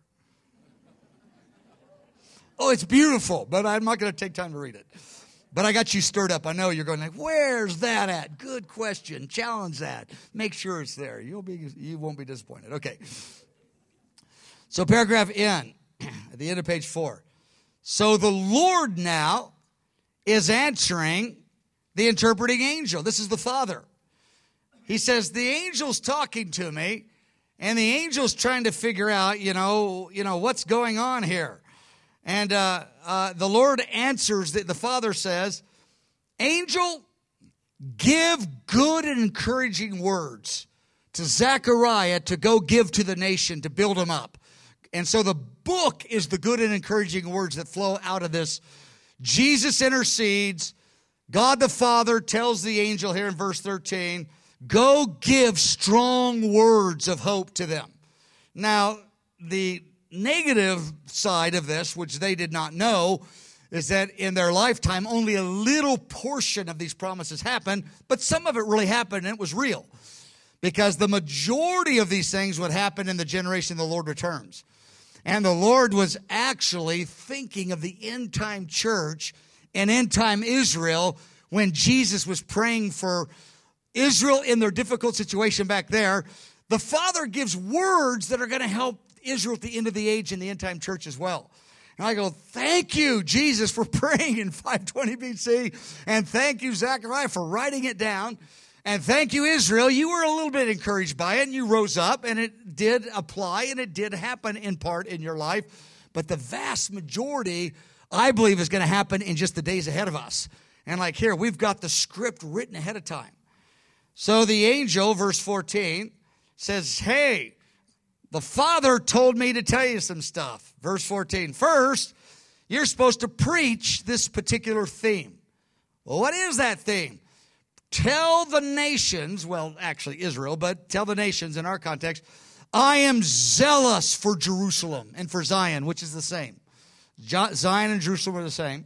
Oh, it's beautiful, but I'm not going to take time to read it. But I got you stirred up. I know you're going like, where's that at? Good question. Challenge that. Make sure it's there. You'll be, you won't be disappointed. Okay. So paragraph N, at the end of page four. So the Lord now is answering the interpreting angel. This is the Father. He says, the angel's talking to me, and the angel's trying to figure out, you know, you know, what's going on here. And uh, uh, the Lord answers, the, the Father says, angel, give good and encouraging words to Zechariah to go give to the nation to build him up. And so the book is the good and encouraging words that flow out of this. Jesus intercedes. God the Father tells the angel here in verse thirteen, go give strong words of hope to them. Now, the negative side of this, which they did not know, is that in their lifetime, only a little portion of these promises happened, but some of it really happened and it was real. Because the majority of these things would happen in the generation the Lord returns. And the Lord was actually thinking of the end-time church and end-time Israel when Jesus was praying for Israel in their difficult situation back there. The Father gives words that are going to help Israel at the end of the age and the end-time church as well. And I go, thank you, Jesus, for praying in five twenty B C. And thank you, Zechariah, for writing it down. And thank you, Israel. You were a little bit encouraged by it, and you rose up, and it did apply, and it did happen in part in your life. But the vast majority, I believe, is going to happen in just the days ahead of us. And like here, we've got the script written ahead of time. So the angel, verse fourteen, says, hey, the Father told me to tell you some stuff. Verse fourteen, first, you're supposed to preach this particular theme. Well, what is that theme? Tell the nations, well, actually Israel, but tell the nations in our context, I am zealous for Jerusalem and for Zion, which is the same. Zion and Jerusalem are the same.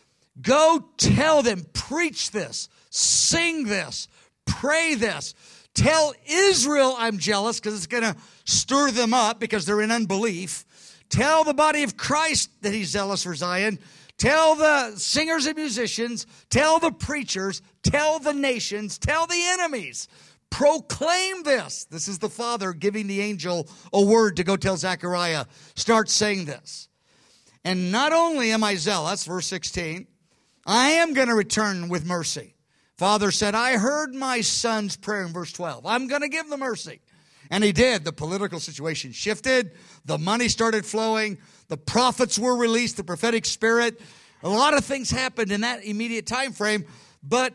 Go tell them, preach this, sing this, pray this. Tell Israel I'm jealous because it's going to stir them up because they're in unbelief. Tell the body of Christ that he's zealous for Zion. Tell the singers and musicians. Tell the preachers. Tell the nations. Tell the enemies. Proclaim this. This is the Father giving the angel a word to go tell Zechariah. Start saying this. And not only am I zealous, verse sixteen, I am going to return with mercy. Father said, I heard my son's prayer in verse twelve. I'm going to give them mercy. And he did. The political situation shifted. The money started flowing. The prophets were released. The prophetic spirit. A lot of things happened in that immediate time frame. But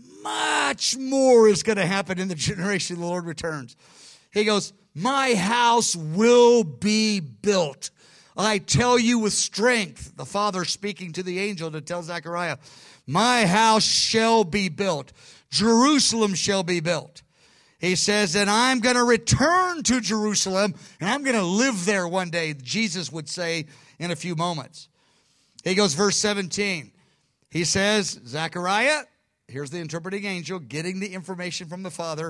much more is going to happen in the generation the Lord returns. He goes, my house will be built. I tell you with strength. The Father speaking to the angel to tell Zechariah, my house shall be built. Jerusalem shall be built. He says, and I'm going to return to Jerusalem, and I'm going to live there one day, Jesus would say in a few moments. He goes, verse seventeen. He says, Zechariah, here's the interpreting angel getting the information from the Father.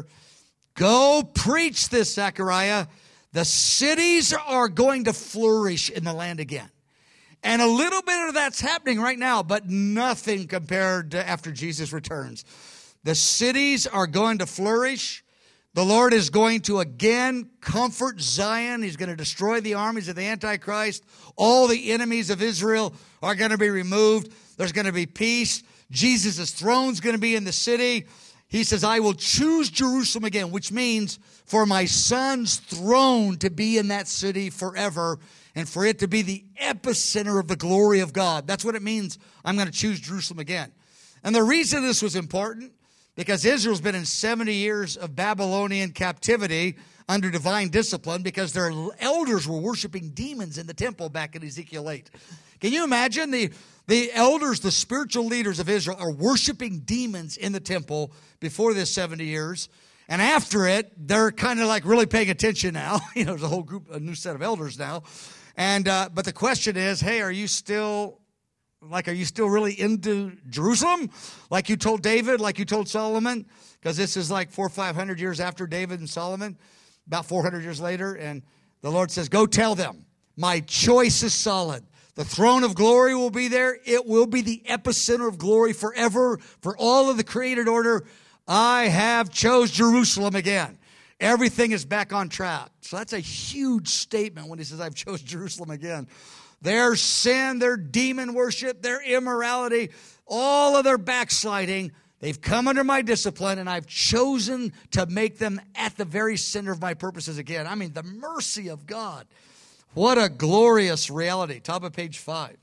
Go preach this, Zechariah. The cities are going to flourish in the land again. And a little bit of that's happening right now, but nothing compared to after Jesus returns. The cities are going to flourish. The Lord is going to again comfort Zion. He's going to destroy the armies of the Antichrist. All the enemies of Israel are going to be removed. There's going to be peace. Jesus' throne's going to be in the city. He says, I will choose Jerusalem again, which means for my son's throne to be in that city forever and for it to be the epicenter of the glory of God. That's what it means. I'm going to choose Jerusalem again. And the reason this was important, because Israel's been in seventy years of Babylonian captivity under divine discipline because their elders were worshiping demons in the temple back in Ezekiel eight. Can you imagine the, the elders, the spiritual leaders of Israel are worshiping demons in the temple before this seventy years. And after it, they're kind of like really paying attention now. You know, there's a whole group, a new set of elders now. And uh, but the question is, hey, are you still... Like, are you still really into Jerusalem? Like you told David, like you told Solomon? Because this is like four or five hundred years after David and Solomon, about four hundred years later. And the Lord says, go tell them, my choice is solid. The throne of glory will be there. It will be the epicenter of glory forever for all of the created order. I have chose Jerusalem again. Everything is back on track. So that's a huge statement when he says, I've chose Jerusalem again. Their sin, their demon worship, their immorality, all of their backsliding, they've come under my discipline, and I've chosen to make them at the very center of my purposes again. I mean, the mercy of God. What a glorious reality. Top of page five.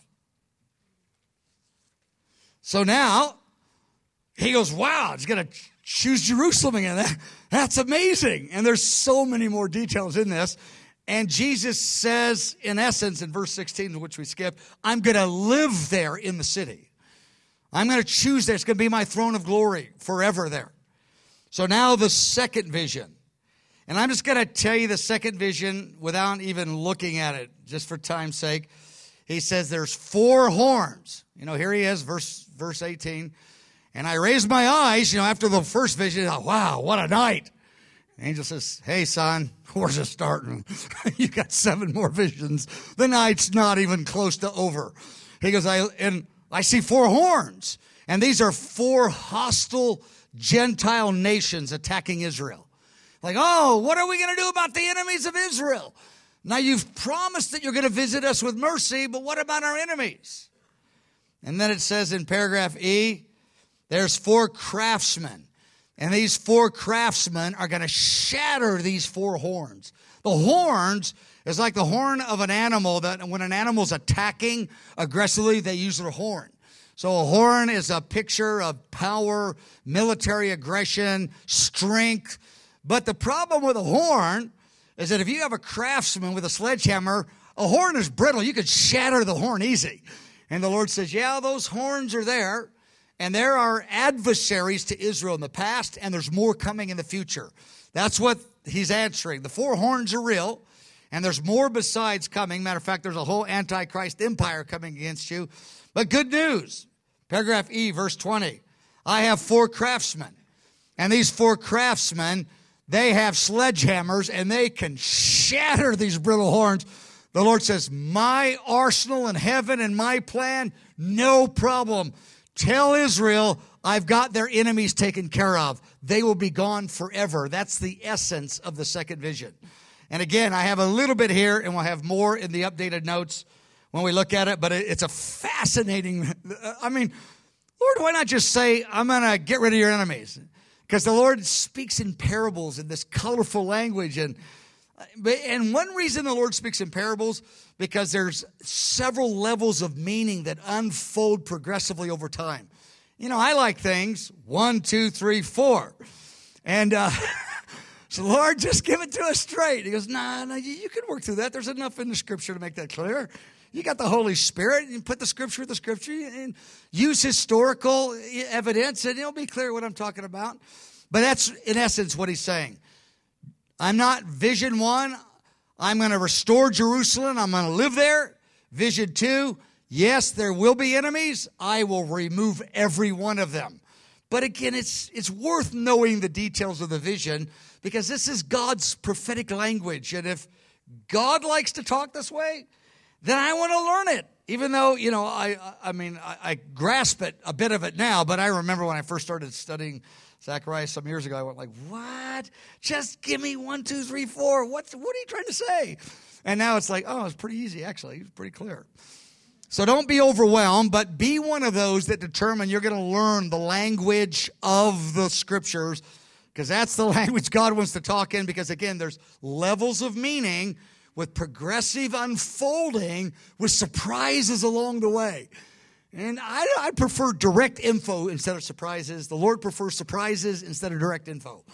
So now, he goes, wow, he's going to choose Jerusalem again. That, that's amazing. And there's so many more details in this. And Jesus says, in essence, in verse sixteen, which we skipped, I'm going to live there in the city. I'm going to choose there. It's going to be my throne of glory forever there. So now the second vision. And I'm just going to tell you the second vision without even looking at it, just for time's sake. He says there's four horns. You know, here he is, verse, verse eighteen. And I raised my eyes, you know, after the first vision. Oh, wow, what a night. The angel says, hey, son, where's it starting? You got seven more visions. The night's not even close to over. He goes, I and I see four horns. And these are four hostile Gentile nations attacking Israel. Like, oh, what are we going to do about the enemies of Israel? Now you've promised that you're going to visit us with mercy, but what about our enemies? And then it says in paragraph E, there's four craftsmen. And these four craftsmen are going to shatter these four horns. The horns is like the horn of an animal that when an animal's attacking aggressively, they use their horn. So a horn is a picture of power, military aggression, strength. But the problem with a horn is that if you have a craftsman with a sledgehammer, a horn is brittle. You could shatter the horn easy. And the Lord says, yeah, those horns are there. And there are adversaries to Israel in the past, and there's more coming in the future. That's what he's answering. The four horns are real, and there's more besides coming. Matter of fact, there's a whole Antichrist empire coming against you. But good news. Paragraph E, verse twenty. I have four craftsmen. And these four craftsmen, they have sledgehammers, and they can shatter these brittle horns. The Lord says, my arsenal in heaven and my plan, no problem. Tell Israel, I've got their enemies taken care of. They will be gone forever. That's the essence of the second vision. And again, I have a little bit here, and we'll have more in the updated notes when we look at it. But it's a fascinating, I mean, Lord, why not just say, I'm going to get rid of your enemies? Because the Lord speaks in parables in this colorful language. And And one reason the Lord speaks in parables, because there's several levels of meaning that unfold progressively over time. You know, I like things one, two, three, four. And uh, so, Lord, just give it to us straight. He goes, nah, no, you, you can work through that. There's enough in the Scripture to make that clear. You got the Holy Spirit, and put the Scripture with the Scripture, and use historical evidence, and it'll be clear what I'm talking about. But that's, in essence, what he's saying. I'm not vision one. I'm going to restore Jerusalem. I'm going to live there. Vision two. Yes, there will be enemies. I will remove every one of them. But again, it's it's worth knowing the details of the vision, because this is God's prophetic language. And if God likes to talk this way, then I want to learn it. Even though, you know, I I mean, I, I grasp it, a bit of it now, but I remember when I first started studying Zechariah some years ago, I went like, what? Just give me one, two, three, four. What's, what are you trying to say? And now it's like, oh, it's pretty easy, actually. It's pretty clear. So don't be overwhelmed, but be one of those that determine you're going to learn the language of the Scriptures, because that's the language God wants to talk in, because, again, there's levels of meaning with progressive unfolding with surprises along the way. And I, I prefer direct info instead of surprises. The Lord prefers surprises instead of direct info.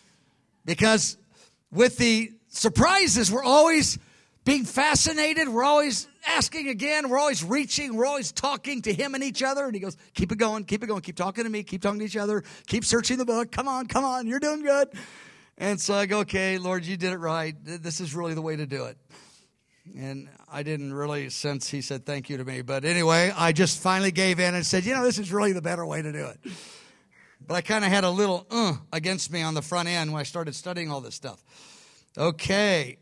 Because with the surprises, we're always being fascinated. We're always asking again. We're always reaching. We're always talking to Him and each other. And He goes, keep it going, keep it going. Keep talking to me. Keep talking to each other. Keep searching the book. Come on, come on. You're doing good. And so I go, okay, Lord, you did it right. This is really the way to do it. And I didn't really sense he said thank you to me. But anyway, I just finally gave in and said, you know, this is really the better way to do it. But I kind of had a little uh against me on the front end when I started studying all this stuff. Okay.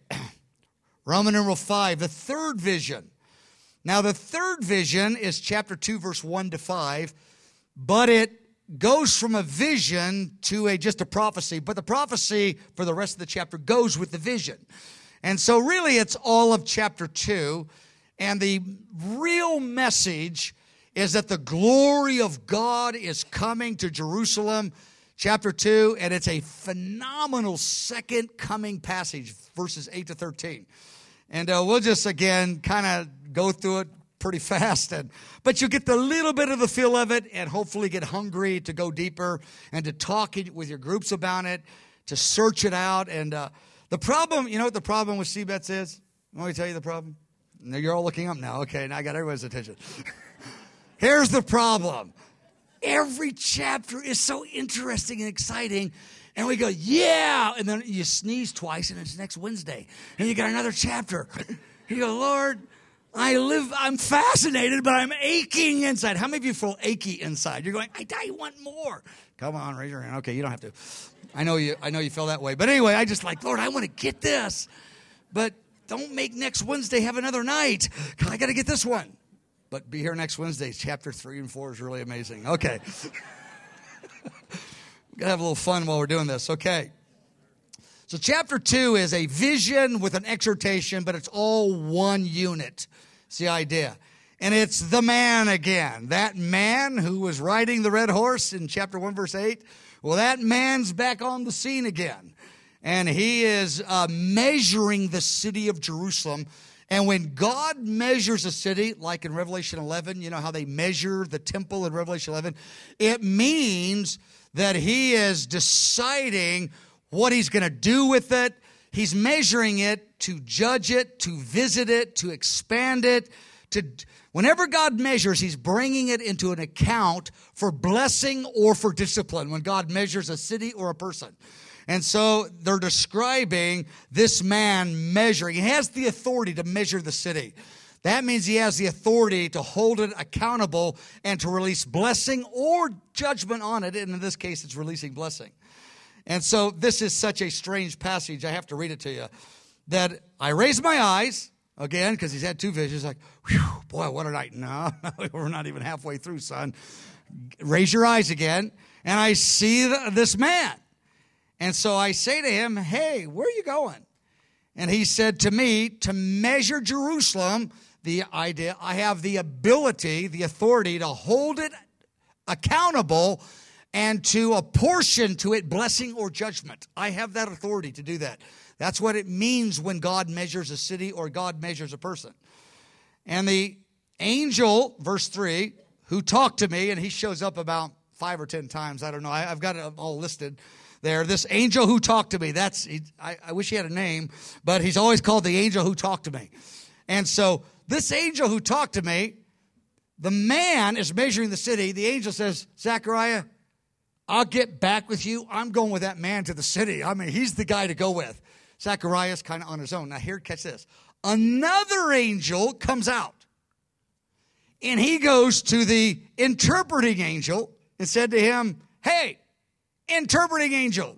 Roman numeral five, the third vision. Now, the third vision is chapter two, verse one to five. But it goes from a vision to a just a prophecy. But the prophecy for the rest of the chapter goes with the vision. And so really it's all of chapter two. And the real message is that the glory of God is coming to Jerusalem, chapter two. And it's a phenomenal second coming passage, verses eight to thirteen. And uh, we'll just, again, kind of go through it pretty fast. And but you get the little bit of the feel of it, and hopefully get hungry to go deeper and to talk with your groups about it, to search it out. And uh, the problem, you know what the problem with C BETS is? Let me tell you the problem. Now you're all looking up now. Okay, now I got everybody's attention. Here's the problem. Every chapter is so interesting and exciting. And we go, yeah. And then you sneeze twice, and it's next Wednesday. And you got another chapter. You go, Lord, I live, I'm fascinated, but I'm aching inside. How many of you feel achy inside? You're going, I, I want more. Come on, raise your hand. Okay, you don't have to. I know you I know you feel that way. But anyway, I just like, Lord, I want to get this. But don't make next Wednesday have another night. I got to get this one. But be here next Wednesday. Chapter three and four is really amazing. Okay. We're going to have a little fun while we're doing this. Okay. So chapter two is a vision with an exhortation, but it's all one unit. It's the idea. And it's the man again. That man who was riding the red horse in chapter one, verse eight. Well, that man's back on the scene again. And he is uh, measuring the city of Jerusalem. And when God measures a city, like in Revelation eleven, you know how they measure the temple in Revelation eleven? It means that he is deciding what he's going to do with it. He's measuring it to judge it, to visit it, to expand it. To whenever God measures, he's bringing it into an account for blessing or for discipline when God measures a city or a person. And so they're describing this man measuring. He has the authority to measure the city. That means he has the authority to hold it accountable and to release blessing or judgment on it. And in this case, it's releasing blessing. And so this is such a strange passage. I have to read it to you. That I raised my eyes, again, because he's had two visions. Like, whew, boy, what a night. No, we're not even halfway through, son. Raise your eyes again. And I see the, this man. And so I say to him, hey, where are you going? And he said to me, to measure Jerusalem, the idea, I have the ability, the authority to hold it accountable and to apportion to it blessing or judgment. I have that authority to do that. That's what it means when God measures a city or God measures a person. And the angel, verse three, who talked to me, and he shows up about five or ten times, I don't know, I, I've got it all listed there. This angel who talked to me, that's, he, I, I wish he had a name, but he's always called the angel who talked to me. And so this angel who talked to me, the man is measuring the city. The angel says, Zechariah, I'll get back with you. I'm going with that man to the city. I mean, he's the guy to go with. Zechariah's kind of on his own. Now here, catch this. Another angel comes out. And he goes to the interpreting angel and said to him, hey, interpreting angel,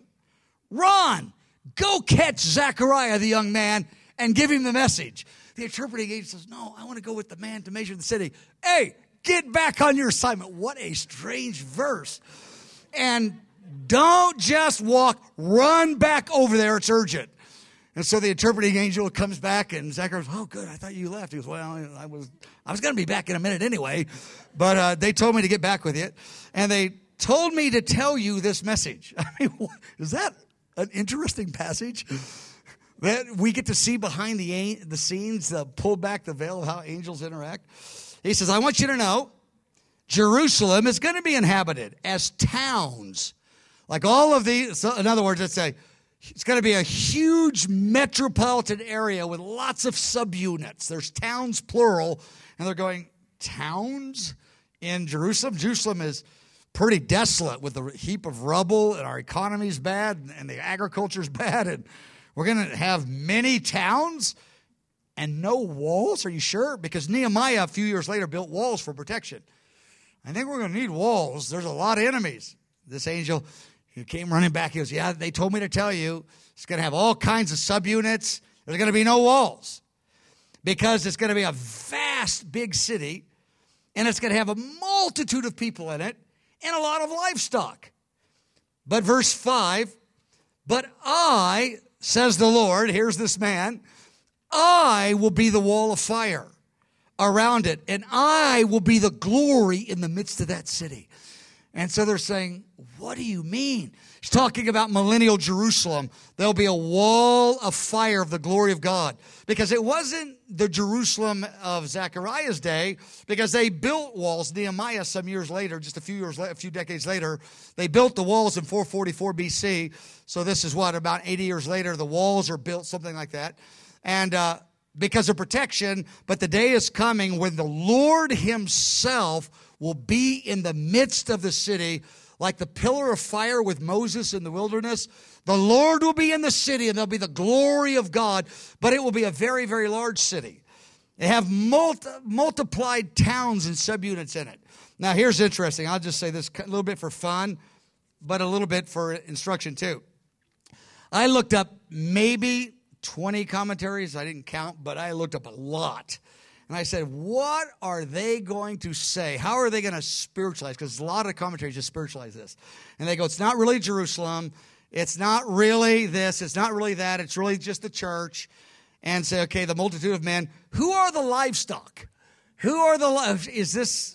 run, go catch Zechariah, the young man, and give him the message. The interpreting angel says, no, I want to go with the man to measure the city. Hey, get back on your assignment. What a strange verse. And don't just walk, run back over there. It's urgent. And so the interpreting angel comes back, and Zechariah goes, oh, good, I thought you left. He goes, well, I was I was going to be back in a minute anyway, but uh, they told me to get back with you. And they told me to tell you this message. I mean, what, is that an interesting passage? That we get to see behind the, the scenes, the pull back the veil of how angels interact. He says, I want you to know, Jerusalem is going to be inhabited as towns. Like all of these, so in other words, it's a, it's going to be a huge metropolitan area with lots of subunits. There's towns, plural, and they're going, towns in Jerusalem? Jerusalem is pretty desolate with the heap of rubble, and our economy's bad, and the agriculture's bad, and we're going to have many towns and no walls? Are you sure? Because Nehemiah, a few years later, built walls for protection. I think we're going to need walls. There's a lot of enemies. This angel, he came running back. He goes, yeah, they told me to tell you. It's going to have all kinds of subunits. There's going to be no walls because it's going to be a vast, big city, and it's going to have a multitude of people in it and a lot of livestock. But verse five, but I, says the Lord, here's this man, I will be the wall of fire around it, and I will be the glory in the midst of that city. And so they're saying, what do you mean? He's talking about millennial Jerusalem. There'll be a wall of fire of the glory of God. Because it wasn't the Jerusalem of Zechariah's day, because they built walls. Nehemiah, some years later, just a few years, a few decades later, they built the walls in four forty-four B C. So this is what, about eighty years later, the walls are built, something like that. And uh, because of protection, but the day is coming when the Lord himself will be in the midst of the city, like the pillar of fire with Moses in the wilderness. The Lord will be in the city, and there'll be the glory of God, but it will be a very, very large city. They have multi- multiplied towns and subunits in it. Now, here's interesting. I'll just say this a little bit for fun, but a little bit for instruction too. I looked up maybe twenty commentaries. I didn't count, but I looked up a lot. And I said, what are they going to say? How are they going to spiritualize? Because a lot of commentaries just spiritualize this. And they go, it's not really Jerusalem. It's not really this. It's not really that. It's really just the church. And say, okay, the multitude of men. Who are the livestock? Who are the, li- is this?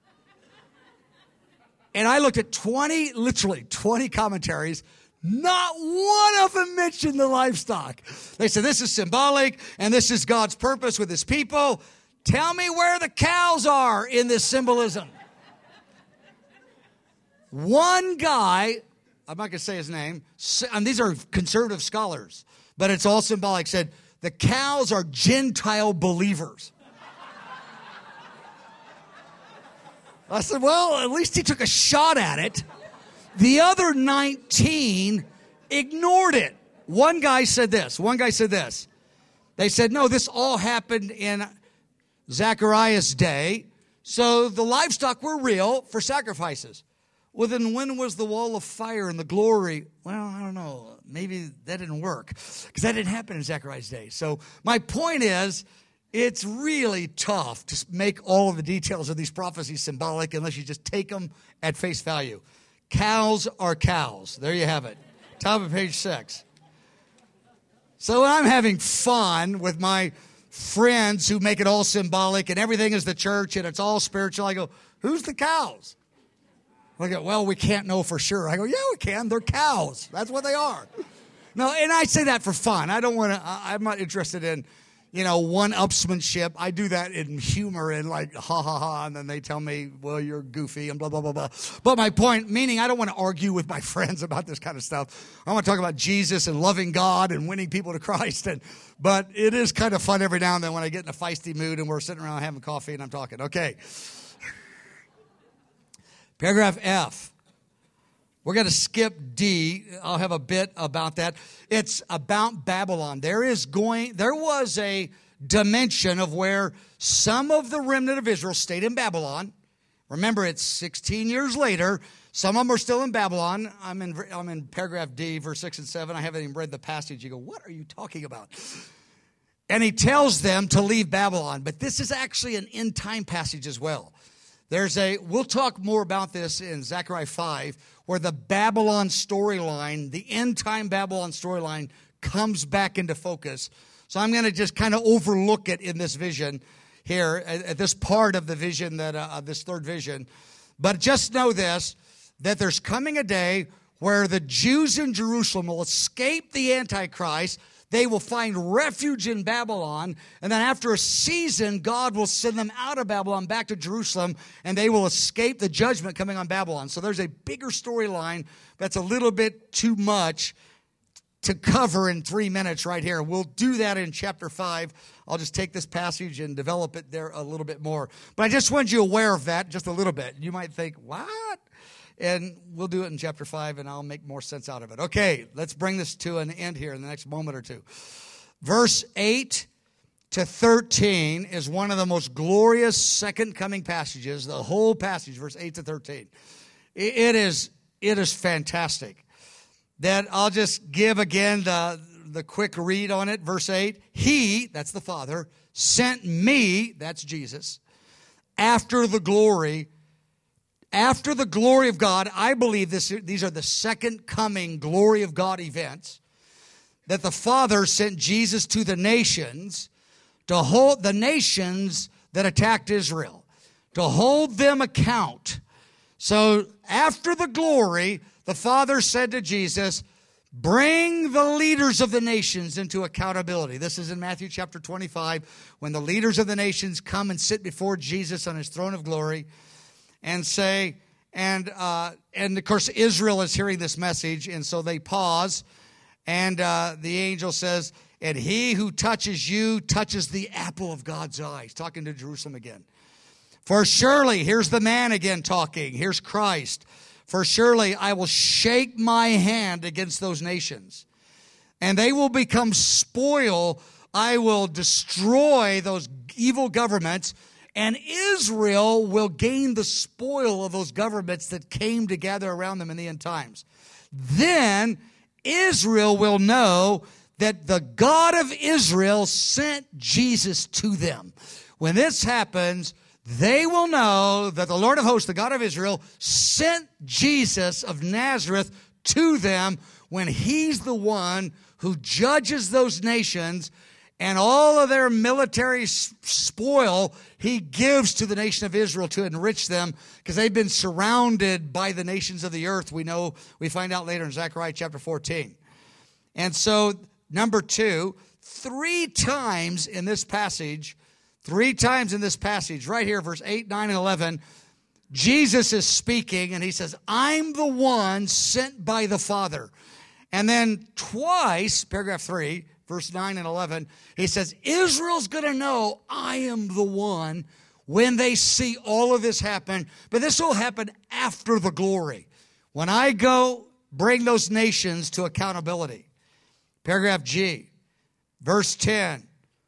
And I looked at twenty, literally twenty commentaries. Not one of them mentioned the livestock. They said, this is symbolic, and this is God's purpose with his people. Tell me where the cows are in this symbolism. One guy, I'm not going to say his name, and these are conservative scholars, but it's all symbolic, said, the cows are Gentile believers. I said, well, at least he took a shot at it. The other nineteen ignored it. One guy said this. One guy said this. They said, no, this all happened in Zechariah's day, so the livestock were real for sacrifices. Well, then when was the wall of fire and the glory? Well, I don't know. Maybe that didn't work because that didn't happen in Zechariah's day. So my point is, it's really tough to make all of the details of these prophecies symbolic unless you just take them at face value. Cows are cows. There you have it. Top of page six. So when I'm having fun with my friends who make it all symbolic and everything is the church and it's all spiritual, I go, who's the cows? I go, well, we can't know for sure. I go, yeah, we can. They're cows. That's what they are. No, and I say that for fun. I don't want to, I'm not interested in, you know, one-upsmanship. I do that in humor and like, ha, ha, ha, and then they tell me, well, you're goofy and blah, blah, blah, blah. But my point, meaning I don't want to argue with my friends about this kind of stuff. I want to talk about Jesus and loving God and winning people to Christ. And But it is kind of fun every now and then when I get in a feisty mood and we're sitting around having coffee and I'm talking. Okay. Paragraph F. We're going to skip D. I'll have a bit about that. It's about Babylon. There is going, there was a dimension of where some of the remnant of Israel stayed in Babylon. Remember, it's sixteen years later. Some of them are still in Babylon. I'm in, I'm in paragraph D, verse six and seven. I haven't even read the passage. You go, what are you talking about? And he tells them to leave Babylon. But this is actually an end time passage as well. There's a, we'll talk more about this in Zechariah five, where the Babylon storyline, the end-time Babylon storyline, comes back into focus. So I'm going to just kind of overlook it in this vision here, at, at this part of the vision, that uh, this third vision. But just know this, that there's coming a day where the Jews in Jerusalem will escape the Antichrist. They will find refuge in Babylon, and then after a season, God will send them out of Babylon back to Jerusalem, and they will escape the judgment coming on Babylon. So there's a bigger storyline that's a little bit too much to cover in three minutes right here. We'll do that in chapter five. I'll just take this passage and develop it there a little bit more. But I just wanted you aware of that just a little bit. You might think, what? And we'll do it in chapter five, and I'll make more sense out of it. Okay, let's bring this to an end here in the next moment or two. Verse eight to thirteen is one of the most glorious second coming passages, the whole passage, verse eight to thirteen. It is, it is fantastic. That I'll just give again the, the quick read on it. Verse eight, he, that's the Father, sent me, that's Jesus, after the glory After the glory of God. I believe this, these are the second coming glory of God events, that the Father sent Jesus to the nations, to hold the nations that attacked Israel, to hold them account. So after the glory, the Father said to Jesus, bring the leaders of the nations into accountability. This is in Matthew chapter twenty-five, when the leaders of the nations come and sit before Jesus on his throne of glory. And say, and uh, and of course Israel is hearing this message, and so they pause, and uh, the angel says, and he who touches you touches the apple of God's eye. He's talking to Jerusalem again. For surely, here's the man again talking, here's Christ. For surely I will shake my hand against those nations, and they will become spoil. I will destroy those evil governments, and Israel will gain the spoil of those governments that came to gather around them in the end times. Then Israel will know that the God of Israel sent Jesus to them. When this happens, they will know that the Lord of hosts, the God of Israel, sent Jesus of Nazareth to them when he's the one who judges those nations, and all of their military spoil he gives to the nation of Israel to enrich them, because they've been surrounded by the nations of the earth. We know, we find out later in Zechariah chapter fourteen. And so, number two, three times in this passage, three times in this passage, right here, verse eight, nine, and eleven, Jesus is speaking, and he says, I'm the one sent by the Father. And then twice, paragraph three, verse nine and eleven, he says, Israel's going to know I am the one when they see all of this happen. But this will happen after the glory. When I go bring those nations to accountability. Paragraph G, verse ten,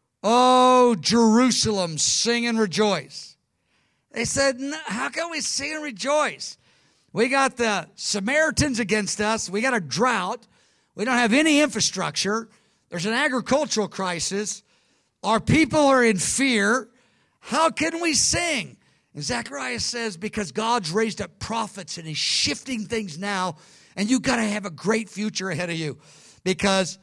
oh, Jerusalem, sing and rejoice. They said, how can we sing and rejoice? We got the Samaritans against us. We got a drought. We don't have any infrastructure. There's an agricultural crisis. Our people are in fear. How can we sing? And Zechariah says, because God's raised up prophets and he's shifting things now, and you've got to have a great future ahead of you. Because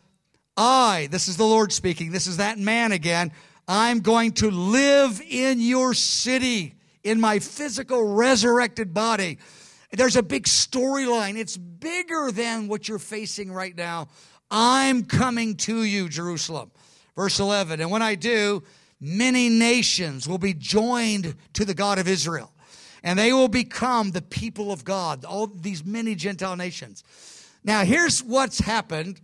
I, this is the Lord speaking, this is that man again, I'm going to live in your city, in my physical resurrected body. There's a big storyline. It's bigger than what you're facing right now. I'm coming to you, Jerusalem. Verse eleven, and when I do, many nations will be joined to the God of Israel, and they will become the people of God, all these many Gentile nations. Now, here's what's happened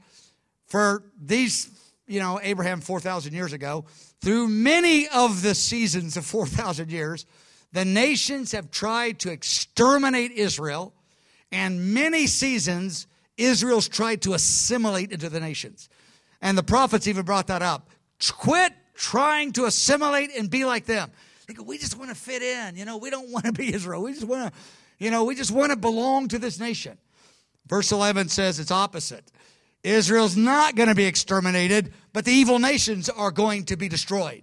for these, you know, Abraham four thousand years ago. Through many of the seasons of four thousand years, the nations have tried to exterminate Israel, and many seasons, Israel's tried to assimilate into the nations. And the prophets even brought that up. Quit trying to assimilate and be like them. They go, we just want to fit in. You know, we don't want to be Israel. We just want to, you know, we just want to belong to this nation. Verse eleven says it's opposite. Israel's not going to be exterminated, but the evil nations are going to be destroyed.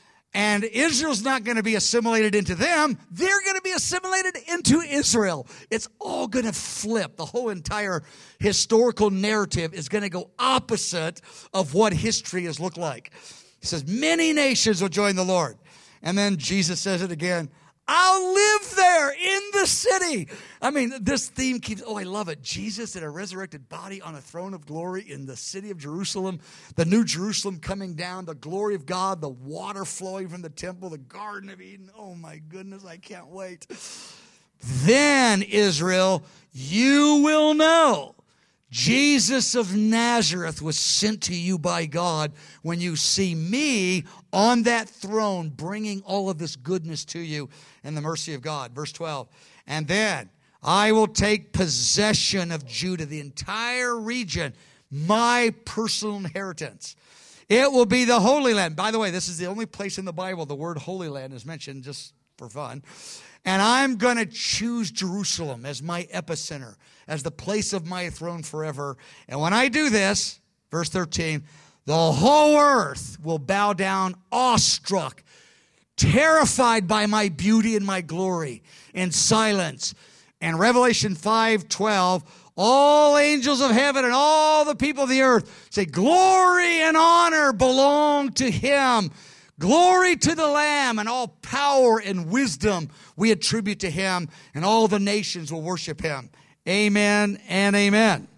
And Israel's not going to be assimilated into them. They're going to be assimilated into Israel. It's all going to flip. The whole entire historical narrative is going to go opposite of what history has looked like. He says, many nations will join the Lord. And then Jesus says it again, I'll live there in the city. I mean, this theme keeps, oh, I love it. Jesus in a resurrected body on a throne of glory in the city of Jerusalem, the new Jerusalem coming down, the glory of God, the water flowing from the temple, the Garden of Eden. Oh, my goodness, I can't wait. Then, Israel, you will know Jesus of Nazareth was sent to you by God when you see me on that throne bringing all of this goodness to you and the mercy of God. Verse twelve, and then I will take possession of Judah, the entire region, my personal inheritance. It will be the Holy Land. By the way, this is the only place in the Bible the word Holy Land is mentioned, just for fun. And I'm going to choose Jerusalem as my epicenter, as the place of my throne forever. And when I do this, verse thirteen, the whole earth will bow down awestruck, terrified by my beauty and my glory, in silence. And Revelation five twelve, all angels of heaven and all the people of the earth say, glory and honor belong to him. Glory to the Lamb, and all power and wisdom we attribute to him, and all the nations will worship him. Amen and amen.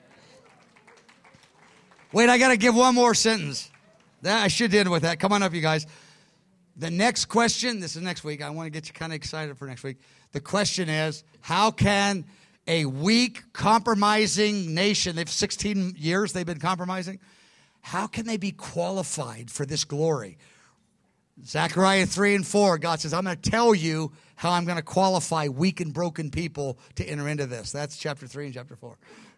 Wait, I got to give one more sentence. That, I should end with that. Come on up, you guys. The next question, this is next week. I want to get you kind of excited for next week. The question is, how can a weak, compromising nation, they've sixteen years they've been compromising, how can they be qualified for this glory? Zechariah three and four, God says, I'm going to tell you how I'm going to qualify weak and broken people to enter into this. That's chapter three and chapter four.